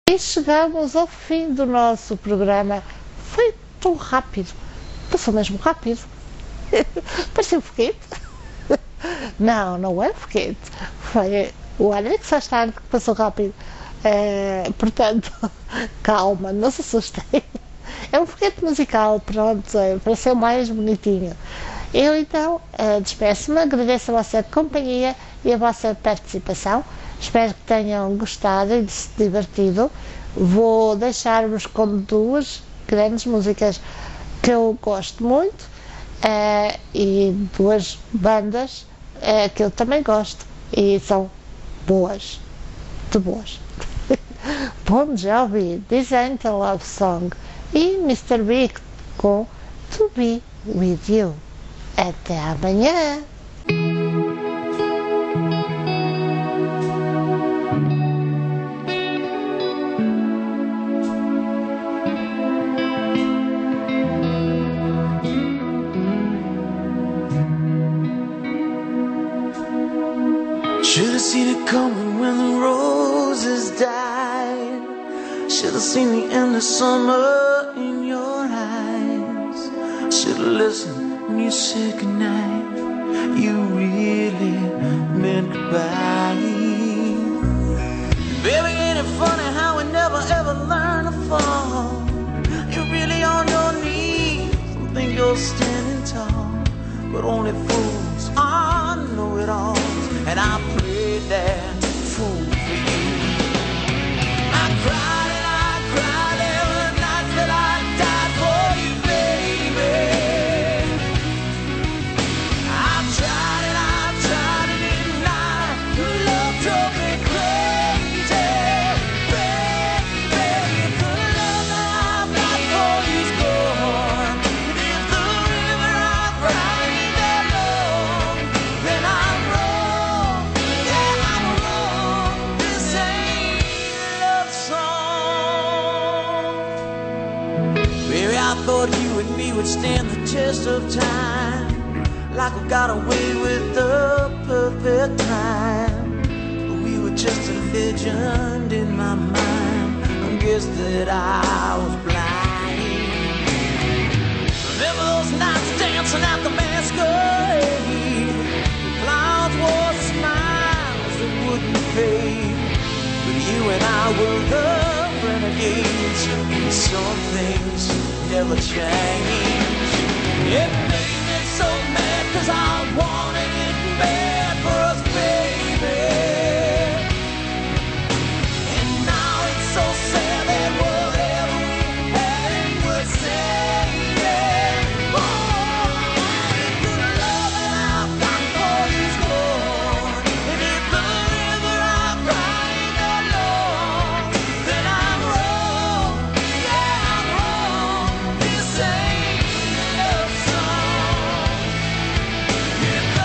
E chegamos ao fim do nosso programa. Foi tão rápido. Passou mesmo rápido. Parecia um foguete. Não, não é foguete. Foi o Alex faz tarde que passou rápido. É, portanto, calma, não se assustem. É um foguete musical, pronto, é, para ser mais bonitinho. Eu então uh, despeço-me, agradeço a vossa companhia e a vossa participação. Espero que tenham gostado e se divertido. Vou deixar-vos com duas grandes músicas que eu gosto muito uh, e duas bandas uh, que eu também gosto e são boas, de boas. Bon Jovi, This Ain't a Love Song e mister Big com To Be With You. Até amanhã! Should've seen it coming when the roses died. Should've seen the end of summer in your eyes. Should've listened when you said goodnight. You really meant goodbye. Baby, ain't it funny how we never ever learn to fall? You're really on your knees and think you're standing tall, but only fools are know-it-alls. And I prayed that fool for you. I cried and I cried every night that I died for you, baby. I tried and I tried to deny your love drove me crazy, baby. The love that I've got for you's gone. And if the river I've cried ain't that long, then I'm wrong. Yeah, I'm wrong. This ain't a love song. Baby, I thought you and me would stand the test of time, like we got away with the perfect crime. But we were just a legend in my mind. I guess that I was blind. Remember those nights dancing at the masquerade? The clowns wore smiles that wouldn't fade, but you and I were the renegades. And some things never change. It made me so mad 'cause I wanted it bad for us, baby. And now it's so sad that whatever we had ain't worth saving. Oh, the love that I've got for you's gone. And if the river I've cried ain't that long, then I'm wrong. Yeah, I'm wrong. This ain't a love song. If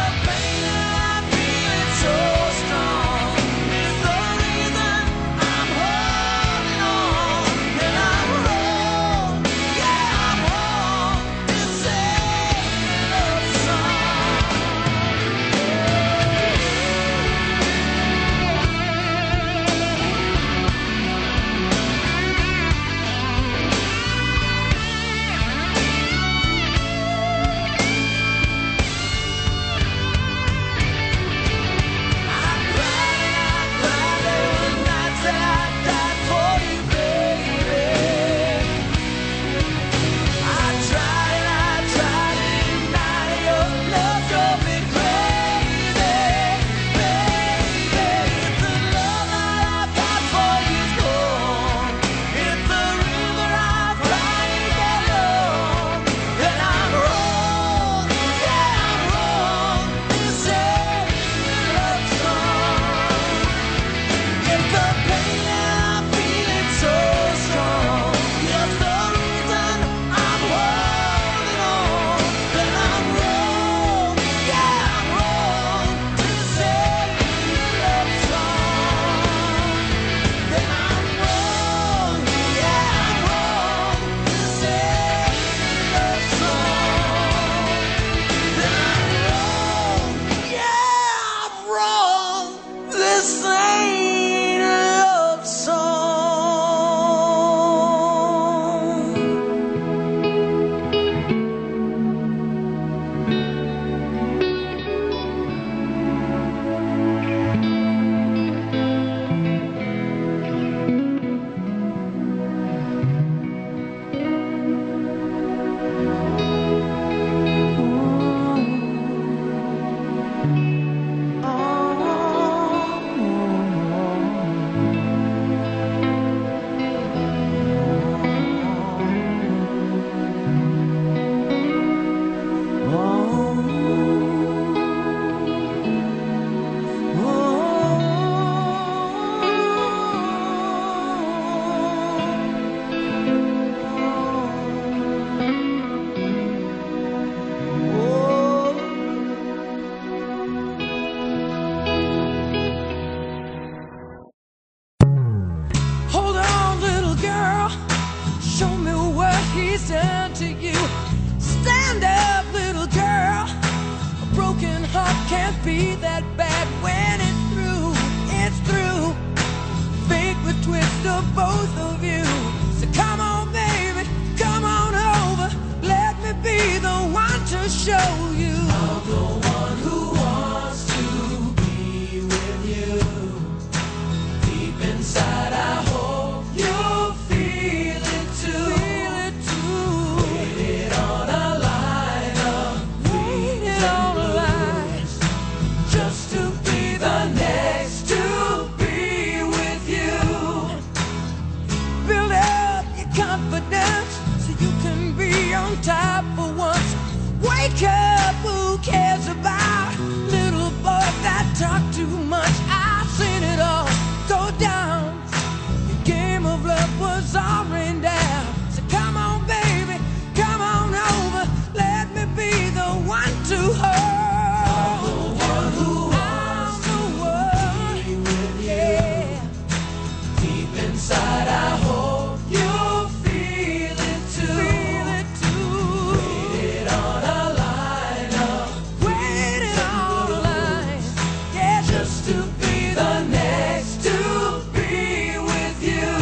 listen to you. Stand up, little girl. A broken heart can't be that bad when it's through. It's through. Fate would twist of both of you. So come on, baby, come on over. Let me be the one to show you. I'm the one who wants to be with you. Deep inside, I hope you'll feel it too. Feel it too. Waited on a line of waited on a line just to be the next to be with you. Build up your confidence so you can be on top for once. Wake up, who cares about little boys that talk too much? I've seen it all go down. The game of love was all rained down. So come on, baby, come on over. Let me be the one to hold. I'm the one who wants to be with you. Deep inside, I hope you'll feel it too. Feel it too. Waited on a line up. Waited on a line. Yeah, just to be the next to be with you.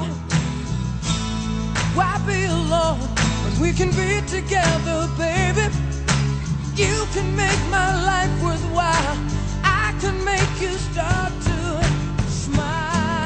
Why be alone when we can be together, baby? You can make my life worthwhile. I can make you start to smile.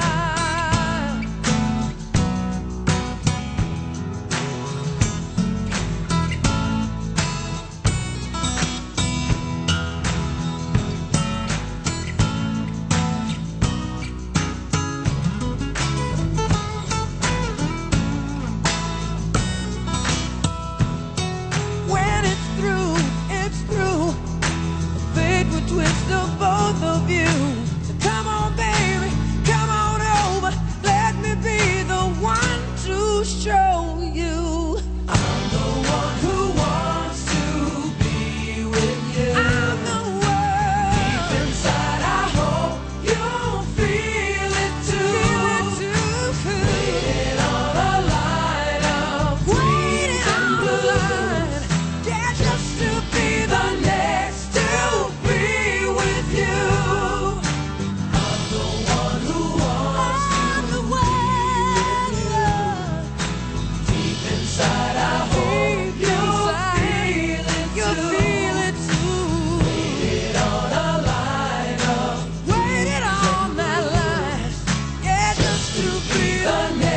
When it's through, it's through. Fate would twist of both of you. So come on, baby, come on over. Let me be the one to show you. I'm the one who wants to be with you. I'm the one. Deep inside, I hope you'll feel it too. Feel it too. Waiting on a line of waiting on a line. Yeah, just to be the next to be with you. I'm the one who wants I'm to the one. Be with you. Deep inside, I hope you'll feel it you'll too. Feel it too. Waited on a line of waited on that line. Yeah, just to be the next.